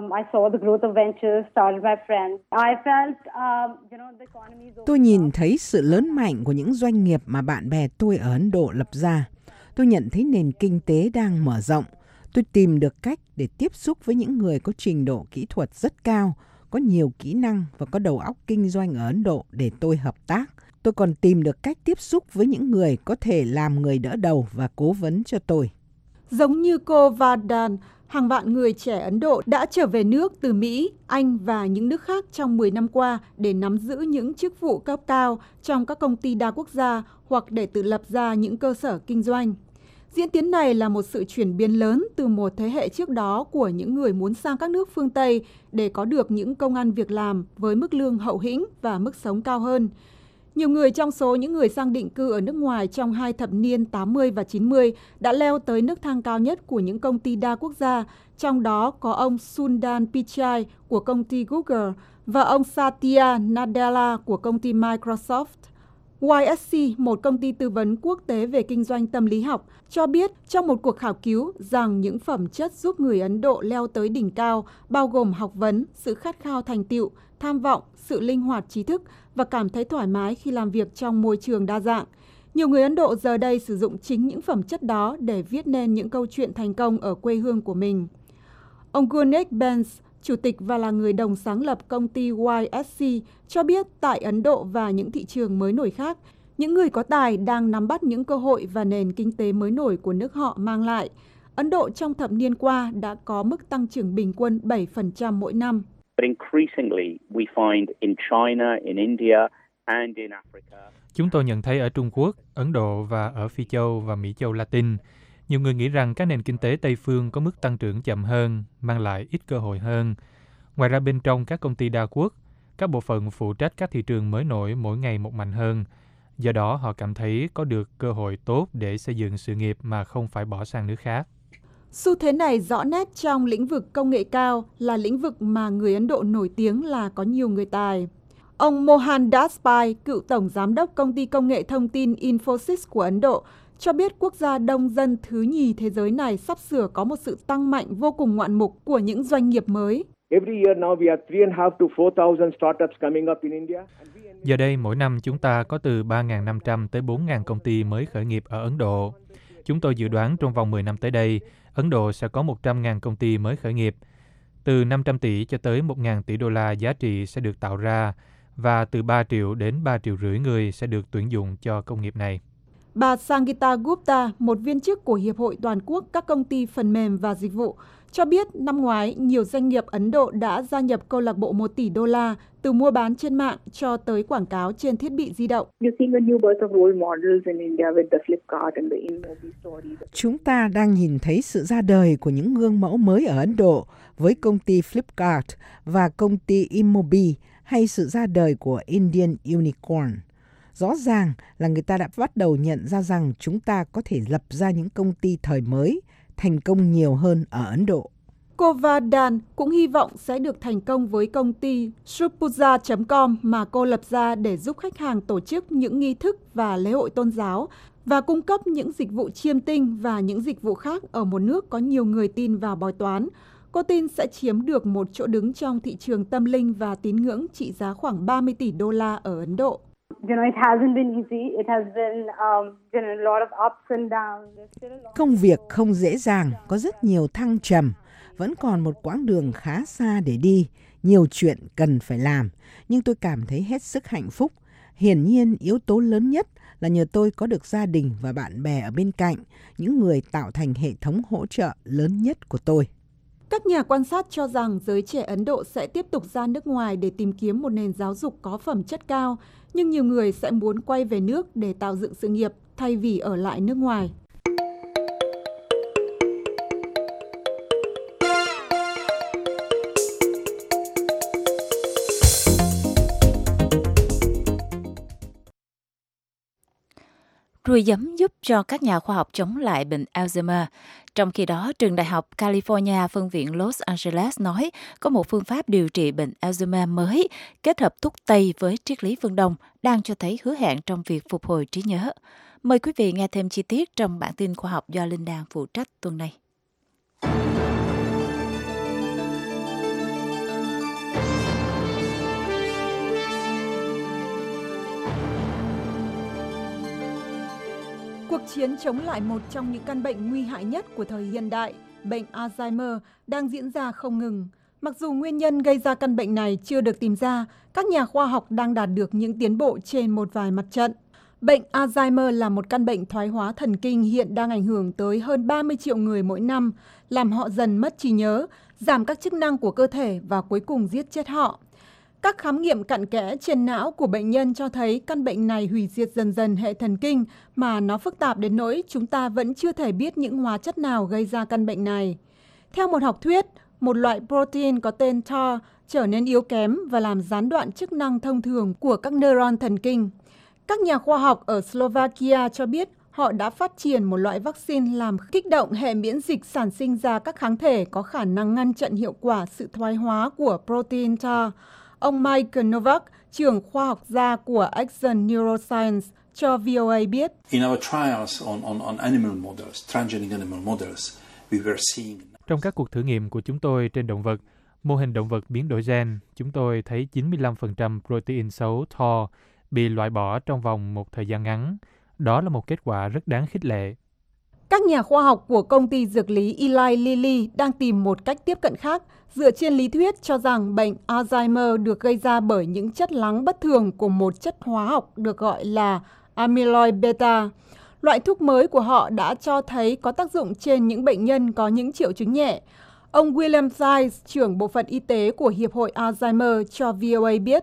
Tôi nhìn thấy sự lớn mạnh của những doanh nghiệp mà bạn bè tôi ở Ấn Độ lập ra. Tôi nhận thấy nền kinh tế đang mở rộng. Tôi tìm được cách để tiếp xúc với những người có trình độ kỹ thuật rất cao, có nhiều kỹ năng và có đầu óc kinh doanh ở Ấn Độ để tôi hợp tác. Tôi còn tìm được cách tiếp xúc với những người có thể làm người đỡ đầu và cố vấn cho tôi. Giống như cô Vardan, hàng vạn người trẻ Ấn Độ đã trở về nước từ Mỹ, Anh và những nước khác trong 10 năm qua để nắm giữ những chức vụ cấp cao trong các công ty đa quốc gia hoặc để tự lập ra những cơ sở kinh doanh. Diễn tiến này là một sự chuyển biến lớn từ một thế hệ trước đó của những người muốn sang các nước phương Tây để có được những công ăn việc làm với mức lương hậu hĩnh và mức sống cao hơn. Nhiều người trong số những người sang định cư ở nước ngoài trong 2 thập niên 80 và 90 đã leo tới nấc thang cao nhất của những công ty đa quốc gia, trong đó có ông Sundar Pichai của công ty Google và ông Satya Nadella của công ty Microsoft. YSC, một công ty tư vấn quốc tế về kinh doanh tâm lý học, cho biết trong một cuộc khảo cứu rằng những phẩm chất giúp người Ấn Độ leo tới đỉnh cao bao gồm học vấn, sự khát khao thành tựu, tham vọng, sự linh hoạt trí thức và cảm thấy thoải mái khi làm việc trong môi trường đa dạng. Nhiều người Ấn Độ giờ đây sử dụng chính những phẩm chất đó để viết nên những câu chuyện thành công ở quê hương của mình. Ông Gurneet Benz, chủ tịch và là người đồng sáng lập công ty YSC, cho biết tại Ấn Độ và những thị trường mới nổi khác, những người có tài đang nắm bắt những cơ hội và nền kinh tế mới nổi của nước họ mang lại. Ấn Độ trong thập niên qua đã có mức tăng trưởng bình quân 7% mỗi năm. Chúng tôi nhận thấy ở Trung Quốc, Ấn Độ và ở Phi Châu và Mỹ Châu Latin, nhiều người nghĩ rằng các nền kinh tế Tây phương có mức tăng trưởng chậm hơn, mang lại ít cơ hội hơn. Ngoài ra bên trong các công ty đa quốc, các bộ phận phụ trách các thị trường mới nổi mỗi ngày một mạnh hơn. Do đó họ cảm thấy có được cơ hội tốt để xây dựng sự nghiệp mà không phải bỏ sang nước khác. Xu thế này rõ nét trong lĩnh vực công nghệ cao, là lĩnh vực mà người Ấn Độ nổi tiếng là có nhiều người tài. Ông Mohan Das Pai, cựu tổng giám đốc công ty công nghệ thông tin Infosys của Ấn Độ, cho biết quốc gia đông dân thứ nhì thế giới này sắp sửa có một sự tăng mạnh vô cùng ngoạn mục của những doanh nghiệp mới. Giờ đây, mỗi năm chúng ta có từ 3.500 tới 4.000 công ty mới khởi nghiệp ở Ấn Độ. Chúng tôi dự đoán trong vòng 10 năm tới đây, Ấn Độ sẽ có 100.000 công ty mới khởi nghiệp. Từ 500 tỷ cho tới 1.000 tỷ đô la giá trị sẽ được tạo ra, và từ 3 triệu đến 3,5 triệu người sẽ được tuyển dụng cho công nghiệp này. Bà Sangita Gupta, một viên chức của Hiệp hội Toàn quốc các công ty phần mềm và dịch vụ, cho biết năm ngoái nhiều doanh nghiệp Ấn Độ đã gia nhập câu lạc bộ 1 tỷ đô la từ mua bán trên mạng cho tới quảng cáo trên thiết bị di động. Chúng ta đang nhìn thấy sự ra đời của những gương mẫu mới ở Ấn Độ với công ty Flipkart và công ty Imobi, hay sự ra đời của Indian Unicorn. Rõ ràng là người ta đã bắt đầu nhận ra rằng chúng ta có thể lập ra những công ty thời mới, thành công nhiều hơn ở Ấn Độ. Cô Vardan cũng hy vọng sẽ được thành công với công ty Shrupuja.com mà cô lập ra để giúp khách hàng tổ chức những nghi thức và lễ hội tôn giáo và cung cấp những dịch vụ chiêm tinh và những dịch vụ khác ở một nước có nhiều người tin vào bói toán. Cô tin sẽ chiếm được một chỗ đứng trong thị trường tâm linh và tín ngưỡng trị giá khoảng 30 tỷ đô la ở Ấn Độ. Công việc không dễ dàng, có rất nhiều thăng trầm Vẫn còn một quãng đường khá xa để đi, nhiều chuyện cần phải làm, nhưng tôi cảm thấy hết sức hạnh phúc. Hiển nhiên, yếu tố lớn nhất là nhờ tôi có được gia đình và bạn bè ở bên cạnh, những người tạo thành hệ thống hỗ trợ lớn nhất của tôi. Các nhà quan sát cho rằng giới trẻ Ấn Độ sẽ tiếp tục ra nước ngoài để tìm kiếm một nền giáo dục có phẩm chất cao, nhưng nhiều người sẽ muốn quay về nước để tạo dựng sự nghiệp thay vì ở lại nước ngoài. Ruồi giấm giúp cho các nhà khoa học chống lại bệnh Alzheimer. Trong khi đó, trường đại học California phân viện Los Angeles nói có một phương pháp điều trị bệnh Alzheimer mới kết hợp thuốc Tây với triết lý phương Đông đang cho thấy hứa hẹn trong việc phục hồi trí nhớ. Mời quý vị nghe thêm chi tiết trong bản tin khoa học do Linh Đan phụ trách tuần này. Cuộc chiến chống lại một trong những căn bệnh nguy hại nhất của thời hiện đại, bệnh Alzheimer, đang diễn ra không ngừng. Mặc dù nguyên nhân gây ra căn bệnh này chưa được tìm ra, các nhà khoa học đang đạt được những tiến bộ trên một vài mặt trận. Bệnh Alzheimer là một căn bệnh thoái hóa thần kinh hiện đang ảnh hưởng tới hơn 30 triệu người mỗi năm, làm họ dần mất trí nhớ, giảm các chức năng của cơ thể và cuối cùng giết chết họ. Các khám nghiệm cặn kẽ trên não của bệnh nhân cho thấy căn bệnh này hủy diệt dần dần hệ thần kinh mà nó phức tạp đến nỗi chúng ta vẫn chưa thể biết những hóa chất nào gây ra căn bệnh này. Theo một học thuyết, một loại protein có tên Tau trở nên yếu kém và làm gián đoạn chức năng thông thường của các neuron thần kinh. Các nhà khoa học ở Slovakia cho biết họ đã phát triển một loại vaccine làm kích động hệ miễn dịch sản sinh ra các kháng thể có khả năng ngăn chặn hiệu quả sự thoái hóa của protein Tau. Ông Michael Novak, trưởng khoa học gia của Action Neuroscience, cho VOA biết. Trong các cuộc thử nghiệm của chúng tôi trên động vật, mô hình động vật biến đổi gen, chúng tôi thấy 95% protein xấu Tau bị loại bỏ trong vòng một thời gian ngắn. Đó là một kết quả rất đáng khích lệ. Các nhà khoa học của công ty dược lý Eli Lilly đang tìm một cách tiếp cận khác, dựa trên lý thuyết cho rằng bệnh Alzheimer được gây ra bởi những chất lắng bất thường của một chất hóa học được gọi là amyloid beta. Loại thuốc mới của họ đã cho thấy có tác dụng trên những bệnh nhân có những triệu chứng nhẹ. Ông William Sides, trưởng bộ phận y tế của Hiệp hội Alzheimer, cho VOA biết.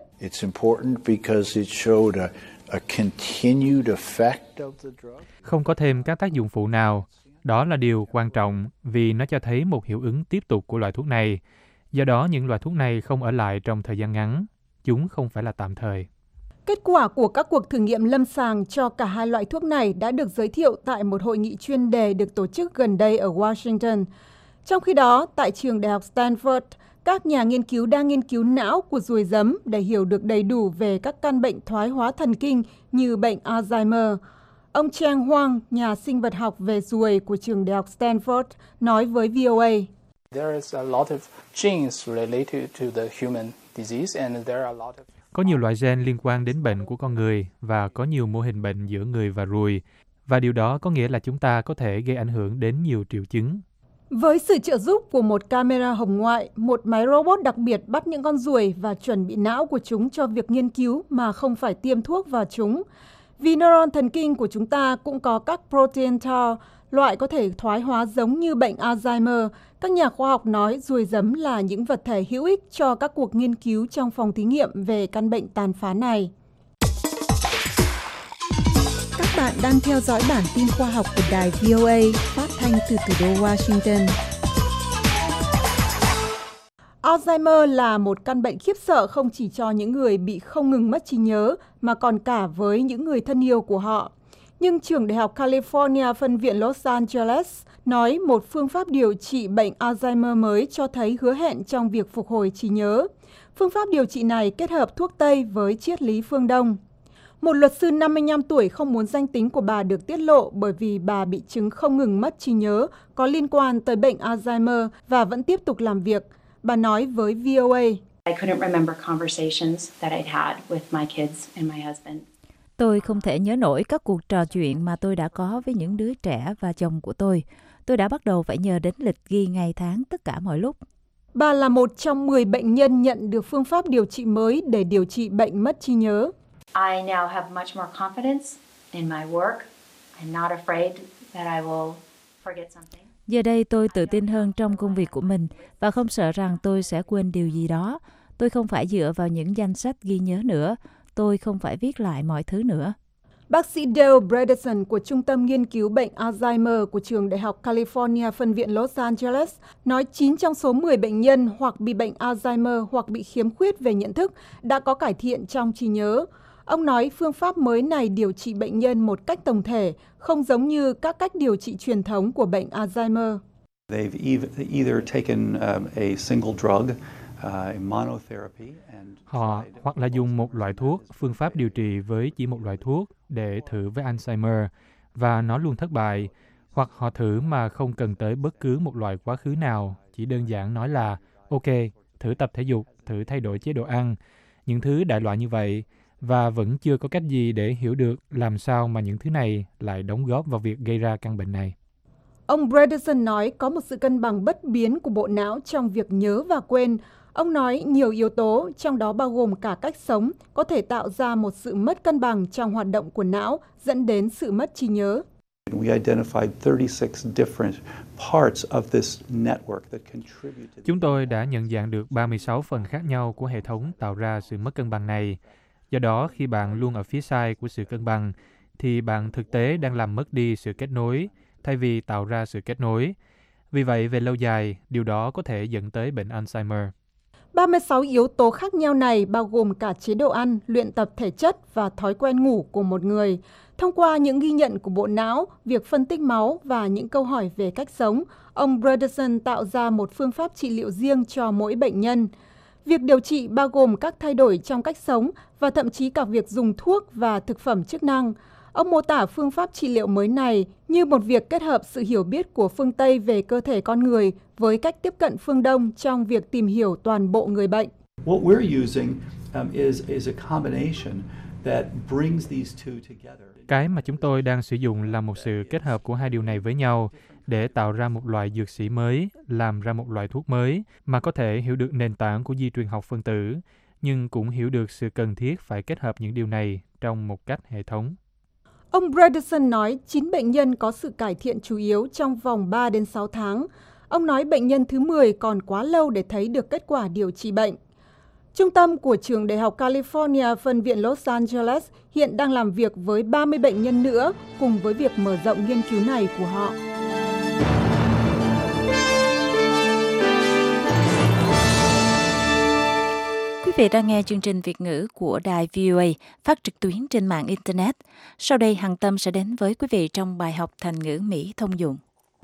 Không có thêm các tác dụng phụ nào. Đó là điều quan trọng vì nó cho thấy một hiệu ứng tiếp tục của loại thuốc này. Do đó, những loại thuốc này không ở lại trong thời gian ngắn. Chúng không phải là tạm thời. Kết quả của các cuộc thử nghiệm lâm sàng cho cả hai loại thuốc này đã được giới thiệu tại một hội nghị chuyên đề được tổ chức gần đây ở Washington. Trong khi đó, tại trường đại học Stanford, các nhà nghiên cứu đang nghiên cứu não của ruồi giấm để hiểu được đầy đủ về các căn bệnh thoái hóa thần kinh như bệnh Alzheimer. Ông Chang Huang, nhà sinh vật học về ruồi của trường đại học Stanford, nói với VOA. Có nhiều loại gen liên quan đến bệnh của con người và có nhiều mô hình bệnh giữa người và ruồi. Và điều đó có nghĩa là chúng ta có thể gây ảnh hưởng đến nhiều triệu chứng. Với sự trợ giúp của một camera hồng ngoại, một máy robot đặc biệt bắt những con ruồi và chuẩn bị não của chúng cho việc nghiên cứu mà không phải tiêm thuốc vào chúng. Vì neuron thần kinh của chúng ta cũng có các protein Tau, loại có thể thoái hóa giống như bệnh Alzheimer. Các nhà khoa học nói ruồi giấm là những vật thể hữu ích cho các cuộc nghiên cứu trong phòng thí nghiệm về căn bệnh tàn phá này. Các bạn đang theo dõi bản tin khoa học của đài VOA phát thanh từ thủ đô Washington. Alzheimer là một căn bệnh khiếp sợ không chỉ cho những người bị không ngừng mất trí nhớ mà còn cả với những người thân yêu của họ. Nhưng trường đại học California phân viện Los Angeles nói một phương pháp điều trị bệnh Alzheimer mới cho thấy hứa hẹn trong việc phục hồi trí nhớ. Phương pháp điều trị này kết hợp thuốc Tây với triết lý phương Đông. Một luật sư 55 tuổi không muốn danh tính của bà được tiết lộ bởi vì bà bị chứng không ngừng mất trí nhớ có liên quan tới bệnh Alzheimer và vẫn tiếp tục làm việc. Bà nói với VOA. Tôi không thể nhớ nổi các cuộc trò chuyện mà tôi đã có với những đứa trẻ và chồng của tôi. Tôi đã bắt đầu phải nhờ đến lịch ghi ngày tháng tất cả mọi lúc. Bà là một trong 10 bệnh nhân nhận được phương pháp điều trị mới để điều trị bệnh mất trí nhớ. I now have much more confidence in my work. I'm not afraid that I will forget something. Giờ đây tôi tự tin hơn trong công việc của mình và không sợ rằng tôi sẽ quên điều gì đó. Tôi không phải dựa vào những danh sách ghi nhớ nữa. Tôi không phải viết lại mọi thứ nữa. Bác sĩ Dale Bredesen của Trung tâm Nghiên cứu Bệnh Alzheimer của Trường Đại học California phân viện Los Angeles nói 9 trong số 10 bệnh nhân hoặc bị bệnh Alzheimer hoặc bị khiếm khuyết về nhận thức đã có cải thiện trong trí nhớ. Ông nói phương pháp mới này điều trị bệnh nhân một cách tổng thể, không giống như các cách điều trị truyền thống của bệnh Alzheimer. Họ hoặc là dùng một loại thuốc, phương pháp điều trị với chỉ một loại thuốc để thử với Alzheimer và nó luôn thất bại, hoặc họ thử mà không cần tới bất cứ một loại quá khứ nào, chỉ đơn giản nói là OK, thử tập thể dục, thử thay đổi chế độ ăn, những thứ đại loại như vậy, và vẫn chưa có cách gì để hiểu được làm sao mà những thứ này lại đóng góp vào việc gây ra căn bệnh này. Ông Bredesen nói có một sự cân bằng bất biến của bộ não trong việc nhớ và quên. Ông nói nhiều yếu tố, trong đó bao gồm cả cách sống, có thể tạo ra một sự mất cân bằng trong hoạt động của não, dẫn đến sự mất trí nhớ. Chúng tôi đã nhận dạng được 36 phần khác nhau của hệ thống tạo ra sự mất cân bằng này. Do đó, khi bạn luôn ở phía sai của sự cân bằng, thì bạn thực tế đang làm mất đi sự kết nối, thay vì tạo ra sự kết nối. Vì vậy, về lâu dài, điều đó có thể dẫn tới bệnh Alzheimer. 36 yếu tố khác nhau này bao gồm cả chế độ ăn, luyện tập thể chất và thói quen ngủ của một người. Thông qua những ghi nhận của bộ não, việc phân tích máu và những câu hỏi về cách sống, ông Bredesen tạo ra một phương pháp trị liệu riêng cho mỗi bệnh nhân. Việc điều trị bao gồm các thay đổi trong cách sống và thậm chí cả việc dùng thuốc và thực phẩm chức năng. Ông mô tả phương pháp trị liệu mới này như một việc kết hợp sự hiểu biết của phương Tây về cơ thể con người với cách tiếp cận phương Đông trong việc tìm hiểu toàn bộ người bệnh. What we're using is a combination that brings these two together. Cái mà chúng tôi đang sử dụng là một sự kết hợp của hai điều này với nhau để tạo ra một loại dược sĩ mới, làm ra một loại thuốc mới mà có thể hiểu được nền tảng của di truyền học phân tử, nhưng cũng hiểu được sự cần thiết phải kết hợp những điều này trong một cách hệ thống. Ông Bredesen nói 9 bệnh nhân có sự cải thiện chủ yếu trong vòng 3 đến 6 tháng. Ông nói bệnh nhân thứ 10 còn quá lâu để thấy được kết quả điều trị bệnh. Trung tâm của Trường Đại học California phân viện Los Angeles hiện đang làm việc với 30 bệnh nhân nữa cùng với việc mở rộng nghiên cứu này của họ. Quý vị đang nghe chương trình Việt ngữ của đài VOA phát trực tuyến trên mạng Internet. Sau đây, Hằng Tâm sẽ đến với quý vị trong bài học thành ngữ Mỹ thông dụng.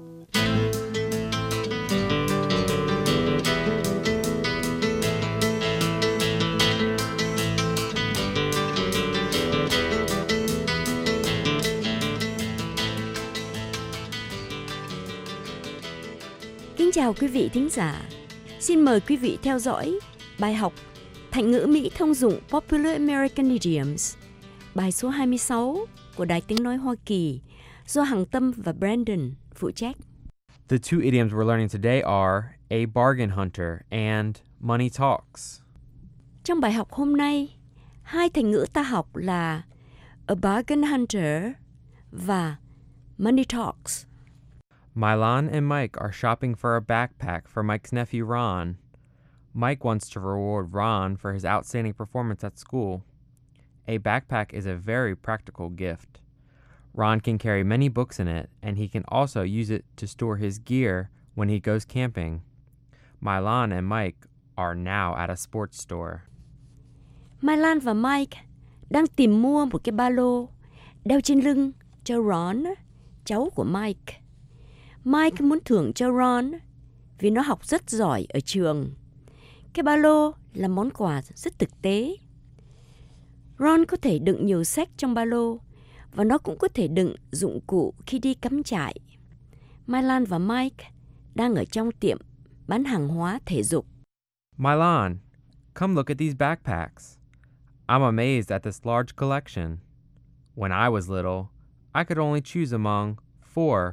Kính chào quý vị thính giả. Xin mời quý vị theo dõi bài học Thành ngữ Mỹ thông dụng Popular American Idioms, bài số 26 của Đài Tiếng Nói Hoa Kỳ do Hằng Tâm và Brandon phụ trách. The two idioms we're learning today are a bargain hunter and money talks. Trong bài học hôm nay, hai thành ngữ ta học là a bargain hunter và money talks. Milan and Mike are shopping for a backpack for Mike's nephew Ron. Mike wants to reward Ron for his outstanding performance at school. A backpack is a very practical gift. Ron can carry many books in it, and he can also use it to store his gear when he goes camping. Milan and Mike are now at a sports store. Milan và Mike đang tìm mua một cái ba lô đeo trên lưng cho Ron, cháu của Mike. Mike muốn thưởng cho Ron vì nó học rất giỏi ở trường. Cái ba lô là món quà rất thực tế. Ron có thể đựng nhiều sách trong ba lô và nó cũng có thể đựng dụng cụ khi đi cắm trại. Milan và Mike đang ở trong tiệm bán hàng hóa thể dục. Milan, come look at these backpacks. I'm amazed at this large collection. When I was little, I could only choose among 4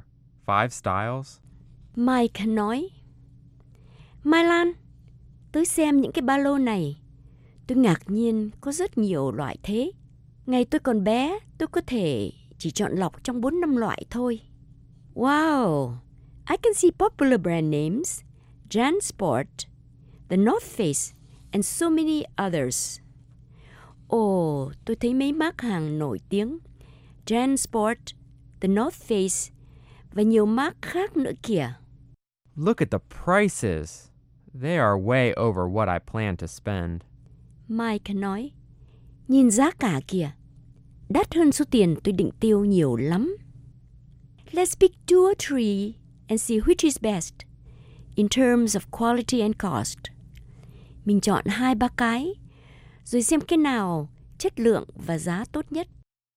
5 styles? Mike nói. Mai Lan, tới xem những cái ba lô này. Tôi ngạc nhiên có rất nhiều loại thế. Ngày tôi còn bé, tôi có thể chỉ chọn lọc trong 4-5 loại thôi. Wow, I can see popular brand names, JanSport, The North Face, and so many others. Ồ, tôi thấy mấy mác hàng nổi tiếng, JanSport, The North Face, và nhiều mác khác nữa kìa. Look at the prices. They are way over what I plan to spend. Mike nói, nhìn giá cả kìa, đắt hơn số tiền tôi định tiêu nhiều lắm. Let's pick 2 or 3 and see which is best in terms of quality and cost. Mình chọn 2-3 cái, rồi xem cái nào chất lượng và giá tốt nhất.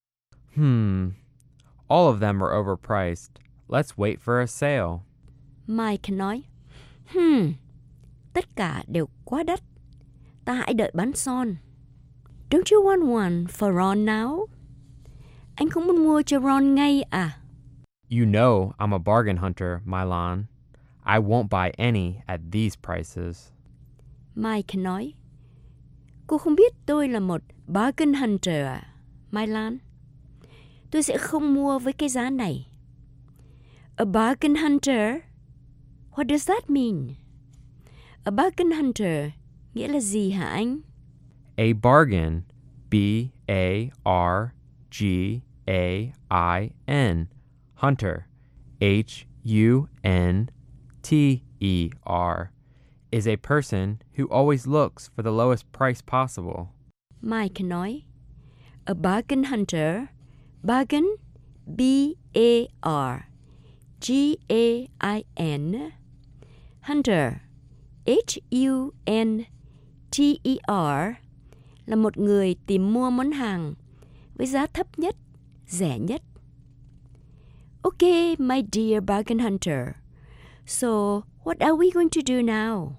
All of them are overpriced. Let's wait for a sale. Mike nói, tất cả đều quá đắt. Ta hãy đợi bán son. Don't you want one for Ron now? Anh không muốn mua cho Ron ngay à? You know I'm a bargain hunter, Mylan. I won't buy any at these prices. Mike nói, cô không biết tôi là một bargain hunter à, Mylan? Tôi sẽ không mua với cái giá này. A bargain hunter? What does that mean? A bargain hunter nghĩa là gì hả anh? A bargain, B-A-R-G-A-I-N, hunter, H-U-N-T-E-R, is a person who always looks for the lowest price possible. Mike nói, a bargain hunter, bargain, B-A-R-G-A-I-N, hunter, H-U-N-T-E-R, là một người tìm mua món hàng với giá thấp nhất, rẻ nhất. Okay, my dear bargain hunter. So, what are we going to do now?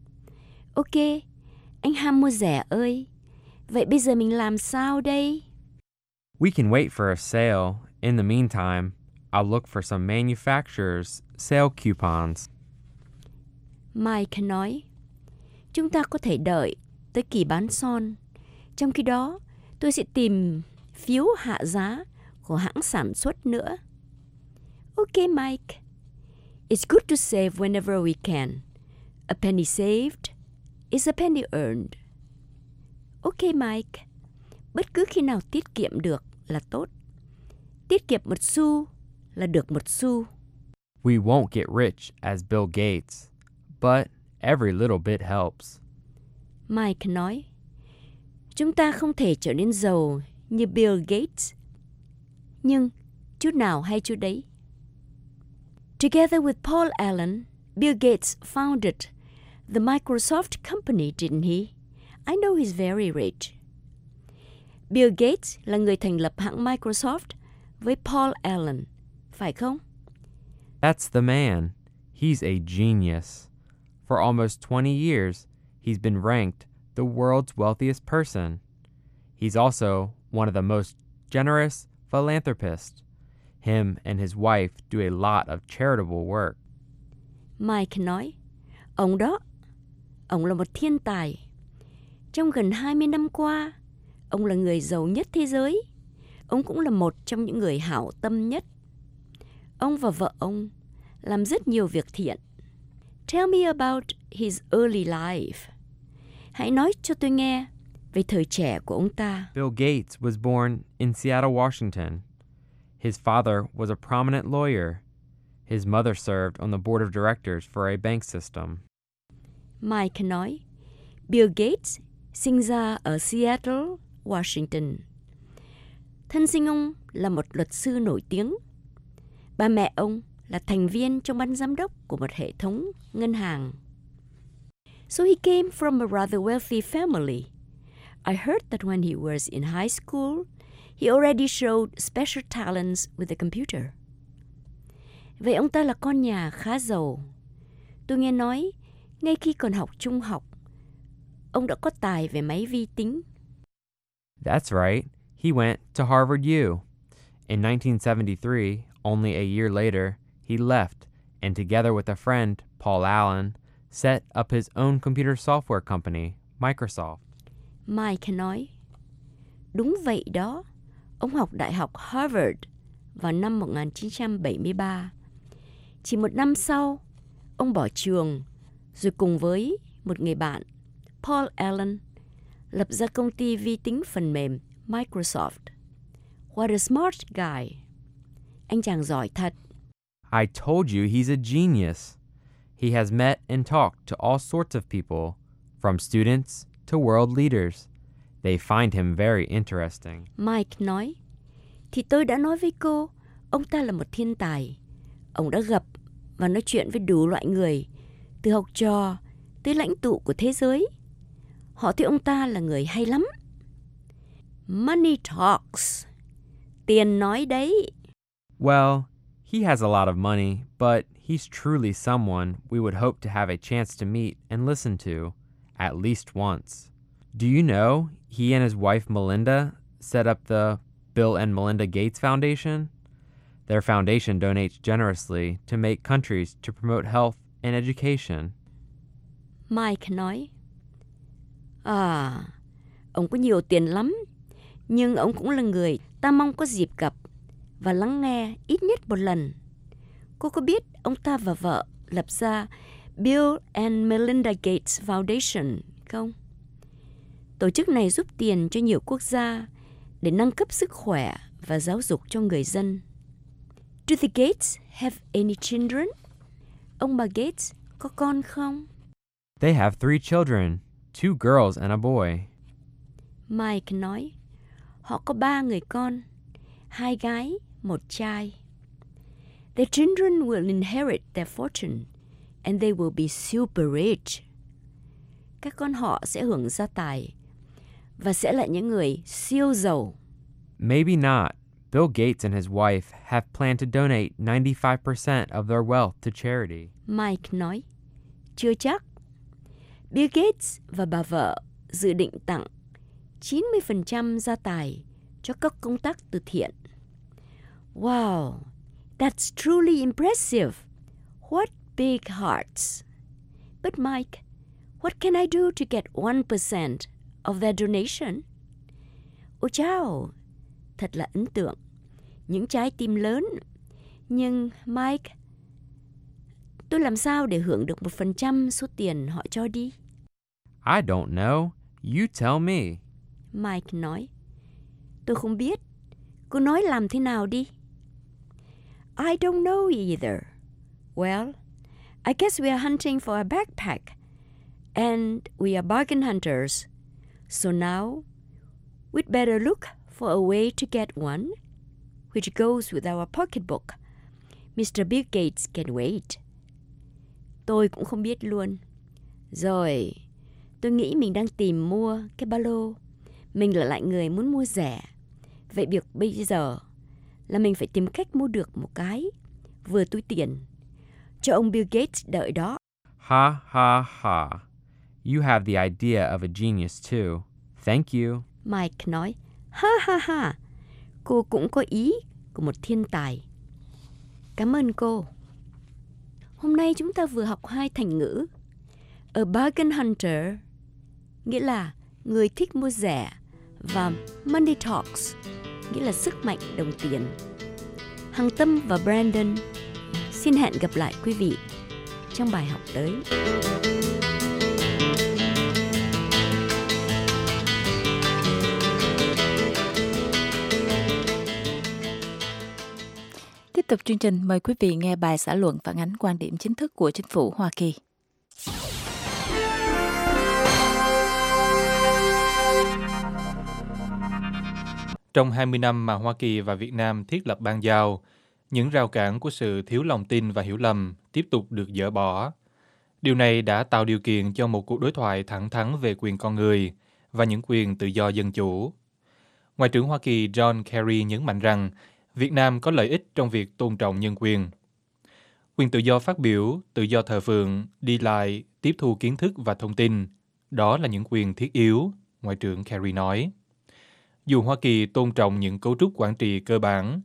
Okay, anh ham mua rẻ ơi. Vậy bây giờ mình làm sao đây? We can wait for a sale. In the meantime, I'll look for some manufacturers' sale coupons. Mike nói, chúng ta có thể đợi tới kỳ bán son. Trong khi đó, tôi sẽ tìm phiếu hạ giá của hãng sản xuất nữa. Okay, Mike. It's good to save whenever we can. A penny saved is a penny earned. Okay, Mike. Bất cứ khi nào tiết kiệm được là tốt. Tiết kiệm một xu là được một xu. We won't get rich as Bill Gates, but every little bit helps. Mike nói, chúng ta không thể trở nên giàu như Bill Gates, nhưng chút nào hay chút đấy. Together with Paul Allen, Bill Gates founded the Microsoft company, didn't he? I know he's very rich. Bill Gates là người thành lập hãng Microsoft với Paul Allen, phải không? That's the man. He's a genius. For almost 20 years, he's been ranked the world's wealthiest person. He's also one of the most generous philanthropists. Him and his wife do a lot of charitable work. Mike nói, ông là một thiên tài. Trong gần 20 năm qua, ông là người giàu nhất thế giới. Ông cũng là một trong những người hảo tâm nhất. Ông và vợ ông làm rất nhiều việc thiện. Tell me about his early life. Hãy nói cho tôi nghe về thời trẻ của ông ta. Bill Gates was born in Seattle, Washington. His father was a prominent lawyer. His mother served on the board of directors for a bank system. Mike nói, Bill Gates sinh ra ở Seattle, Washington. Thân sinh ông là một luật sư nổi tiếng. Ba mẹ ông là thành viên trong ban giám đốc của một hệ thống ngân hàng. So he came from a rather wealthy family. I heard that when he was in high school, he already showed special talents with the computer. Vậy ông ta là con nhà khá giàu. Tôi nghe nói, ngay khi còn học trung học, ông đã có tài về máy vi tính. That's right. He went to Harvard U. In 1973, only a year later, he left and together with a friend, Paul Allen, set up his own computer software company, Microsoft. Mike nói, đúng vậy đó. Ông học Đại học Harvard vào năm 1973. Chỉ một năm sau, ông bỏ trường rồi cùng với một người bạn, Paul Allen, lập ra công ty vi tính phần mềm Microsoft. What a smart guy. Anh chàng giỏi thật. I told you he's a genius. He has met and talked to all sorts of people, from students to world leaders. They find him very interesting. Mike nói, thì tôi đã nói với cô, ông ta là một thiên tài. Ông đã gặp và nói chuyện với đủ loại người, từ học trò tới lãnh tụ của thế giới. Họ thấy ông ta là người hay lắm. Money talks. Tiền nói đấy. Well, he has a lot of money, but he's truly someone we would hope to have a chance to meet and listen to, at least once. Do you know he and his wife Melinda set up the Bill and Melinda Gates Foundation? Their foundation donates generously to make countries to promote health and education. Mike nói, ông có nhiều tiền lắm, nhưng ông cũng là người ta mong có dịp gặp và lắng nghe ít nhất một lần. Cô có biết ông ta và vợ lập ra Bill and Melinda Gates Foundation không? Tổ chức này giúp tiền cho nhiều quốc gia để nâng cấp sức khỏe và giáo dục cho người dân. Do the Gates have any children? Ông bà Gates có con không? They have 3 children, 2 girls and a boy. Mike nói, họ có 3 người con, 2 gái, 1 trai. Their children will inherit their fortune and they will be super rich. Các con họ sẽ hưởng gia tài và sẽ là những người siêu giàu. Maybe not. Bill Gates and his wife have planned to donate 95% of their wealth to charity. Mike nói, chưa chắc. Bill Gates và bà vợ dự định tặng 90% gia tài cho các công tác từ thiện. Wow, that's truly impressive. What big hearts. But Mike, what can I do to get 1% of their donation? Ôi chao, thật là ấn tượng. Những trái tim lớn. Nhưng Mike, tôi làm sao để hưởng được 1% số tiền họ cho đi? I don't know. You tell me. Mike nói, tôi không biết. Cô nói làm thế nào đi? I don't know either. Well, I guess we are hunting for a backpack. And we are bargain hunters. So now, we'd better look for a way to get one, which goes with our pocketbook. Mr. Bill Gates can wait. Tôi cũng không biết luôn. Rồi, tôi nghĩ mình đang tìm mua cái ba lô. Mình là lại người muốn mua rẻ. Vậy việc bây giờ là mình phải tìm cách mua được một cái vừa túi tiền. Cho ông Bill Gates đợi đó. Ha ha ha. You have the idea of a genius too. Thank you. Mike nói, ha ha ha. Cô cũng có ý của một thiên tài. Cảm ơn cô. Hôm nay chúng ta vừa học 2 thành ngữ. A bargain hunter, nghĩa là người thích mua rẻ, và money talks, nghĩa là sức mạnh đồng tiền. Hằng Tâm và Brandon xin hẹn gặp lại quý vị trong bài học tới. Tiếp tục chương trình, mời quý vị nghe bài xã luận phản ánh quan điểm chính thức của chính phủ Hoa Kỳ. Trong 20 năm mà Hoa Kỳ và Việt Nam thiết lập bang giao, những rào cản của sự thiếu lòng tin và hiểu lầm tiếp tục được dỡ bỏ. Điều này đã tạo điều kiện cho một cuộc đối thoại thẳng thắn về quyền con người và những quyền tự do dân chủ. Ngoại trưởng Hoa Kỳ John Kerry nhấn mạnh rằng Việt Nam có lợi ích trong việc tôn trọng nhân quyền. Quyền tự do phát biểu, tự do thờ phượng, đi lại, tiếp thu kiến thức và thông tin, đó là những quyền thiết yếu, Ngoại trưởng Kerry nói. Dù Hoa Kỳ tôn trọng những cấu trúc quản trị cơ bản,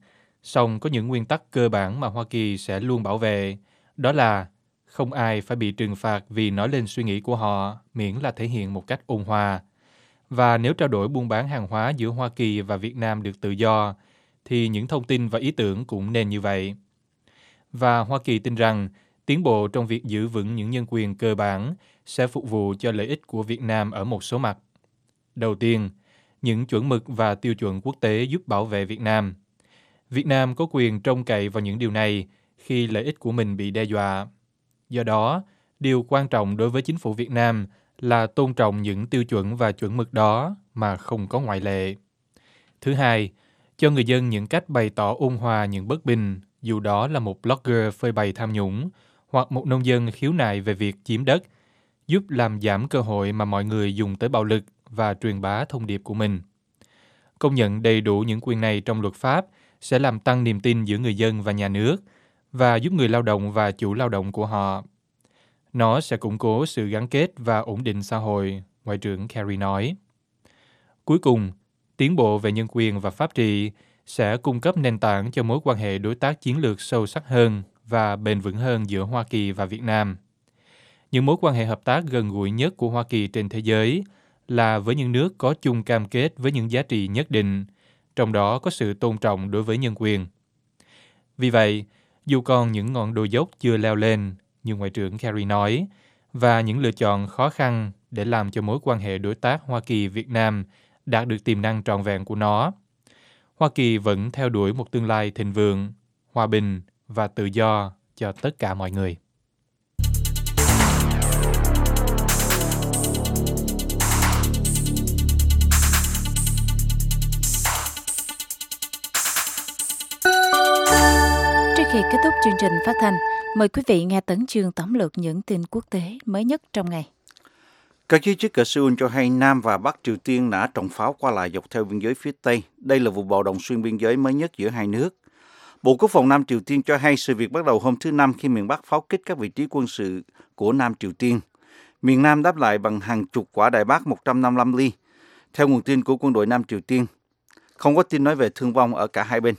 Song có những nguyên tắc cơ bản mà Hoa Kỳ sẽ luôn bảo vệ, đó là không ai phải bị trừng phạt vì nói lên suy nghĩ của họ, miễn là thể hiện một cách ôn hòa. Và nếu trao đổi buôn bán hàng hóa giữa Hoa Kỳ và Việt Nam được tự do, thì những thông tin và ý tưởng cũng nên như vậy. Và Hoa Kỳ tin rằng tiến bộ trong việc giữ vững những nhân quyền cơ bản sẽ phục vụ cho lợi ích của Việt Nam ở một số mặt. Đầu tiên, những chuẩn mực và tiêu chuẩn quốc tế giúp bảo vệ Việt Nam. Việt Nam có quyền trông cậy vào những điều này khi lợi ích của mình bị đe dọa. Do đó, điều quan trọng đối với chính phủ Việt Nam là tôn trọng những tiêu chuẩn và chuẩn mực đó mà không có ngoại lệ. Thứ hai, cho người dân những cách bày tỏ ôn hòa những bất bình, dù đó là một blogger phơi bày tham nhũng hoặc một nông dân khiếu nại về việc chiếm đất, giúp làm giảm cơ hội mà mọi người dùng tới bạo lực và truyền bá thông điệp của mình. Công nhận đầy đủ những quyền này trong luật pháp sẽ làm tăng niềm tin giữa người dân và nhà nước và giúp người lao động và chủ lao động của họ. Nó sẽ củng cố sự gắn kết và ổn định xã hội, Ngoại trưởng Kerry nói. Cuối cùng, tiến bộ về nhân quyền và pháp trị sẽ cung cấp nền tảng cho mối quan hệ đối tác chiến lược sâu sắc hơn và bền vững hơn giữa Hoa Kỳ và Việt Nam. Những mối quan hệ hợp tác gần gũi nhất của Hoa Kỳ trên thế giới là với những nước có chung cam kết với những giá trị nhất định, trong đó có sự tôn trọng đối với nhân quyền. Vì vậy, dù còn những ngọn đồi dốc chưa leo lên, như Ngoại trưởng Kerry nói, và những lựa chọn khó khăn để làm cho mối quan hệ đối tác Hoa Kỳ-Việt Nam đạt được tiềm năng trọn vẹn của nó, Hoa Kỳ vẫn theo đuổi một tương lai thịnh vượng, hòa bình và tự do cho tất cả mọi người. Trước khi kết thúc chương trình phát thanh, mời quý vị nghe tấn chương tóm lược những tin quốc tế mới nhất trong ngày. Các giới chức ở Seoul cho hay Nam và Bắc Triều Tiên nã trọng pháo qua lại dọc theo biên giới phía Tây. Đây là vụ bạo động xuyên biên giới mới nhất giữa hai nước. Bộ Quốc phòng Nam Triều Tiên cho hay sự việc bắt đầu hôm thứ Năm khi miền Bắc pháo kích các vị trí quân sự của Nam Triều Tiên. Miền Nam đáp lại bằng hàng chục quả đại bác 155 ly, theo nguồn tin của quân đội Nam Triều Tiên. Không có tin nói về thương vong ở cả hai bên.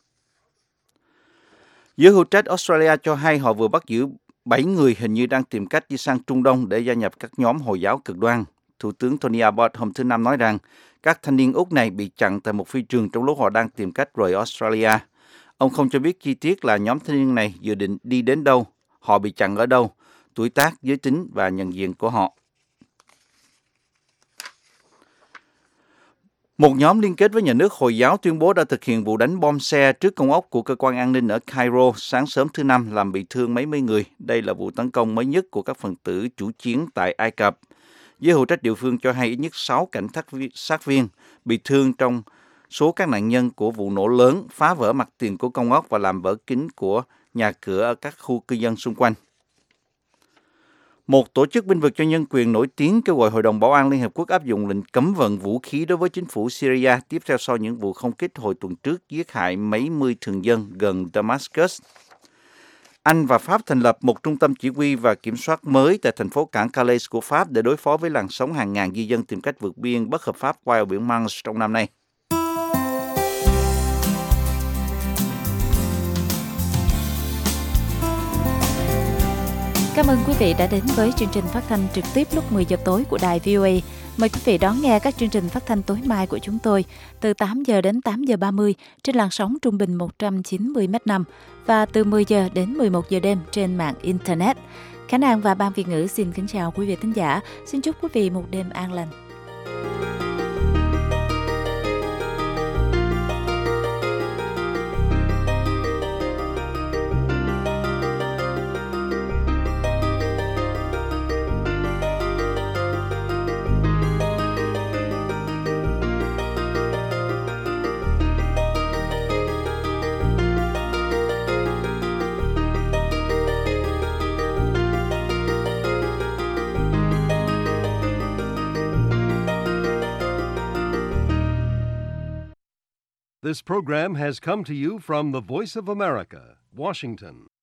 Giới hữu trách Australia cho hay họ vừa bắt giữ 7 người hình như đang tìm cách đi sang Trung Đông để gia nhập các nhóm Hồi giáo cực đoan. Thủ tướng Tony Abbott hôm thứ Năm nói rằng các thanh niên Úc này bị chặn tại một phi trường trong lúc họ đang tìm cách rời Australia. Ông không cho biết chi tiết là nhóm thanh niên này dự định đi đến đâu, họ bị chặn ở đâu, tuổi tác, giới tính và nhận diện của họ. Một nhóm liên kết với nhà nước Hồi giáo tuyên bố đã thực hiện vụ đánh bom xe trước công ốc của cơ quan an ninh ở Cairo sáng sớm thứ Năm làm bị thương mấy mươi người. Đây là vụ tấn công mới nhất của các phần tử chủ chiến tại Ai Cập. Giới hữu trách địa phương cho hay ít nhất 6 cảnh sát viên bị thương trong số các nạn nhân của vụ nổ lớn phá vỡ mặt tiền của công ốc và làm vỡ kính của nhà cửa ở các khu cư dân xung quanh. Một tổ chức bênh vực cho nhân quyền nổi tiếng kêu gọi Hội đồng Bảo an Liên Hợp Quốc áp dụng lệnh cấm vận vũ khí đối với chính phủ Syria tiếp theo sau những vụ không kích hồi tuần trước giết hại mấy mươi thường dân gần Damascus. Anh và Pháp thành lập một trung tâm chỉ huy và kiểm soát mới tại thành phố cảng Calais của Pháp để đối phó với làn sóng hàng ngàn di dân tìm cách vượt biên bất hợp pháp qua eo biển Manche trong năm nay. Cảm ơn quý vị đã đến với chương trình phát thanh trực tiếp lúc 10 giờ tối của đài VOA. Mời quý vị đón nghe các chương trình phát thanh tối mai của chúng tôi từ 8 giờ đến 8 giờ 30 trên làn sóng trung bình 190 m5 và từ 10 giờ đến 11 giờ đêm trên mạng Internet. Khánh An và Ban Việt ngữ xin kính chào quý vị thính giả. Xin chúc quý vị một đêm an lành. This program has come to you from the Voice of America, Washington.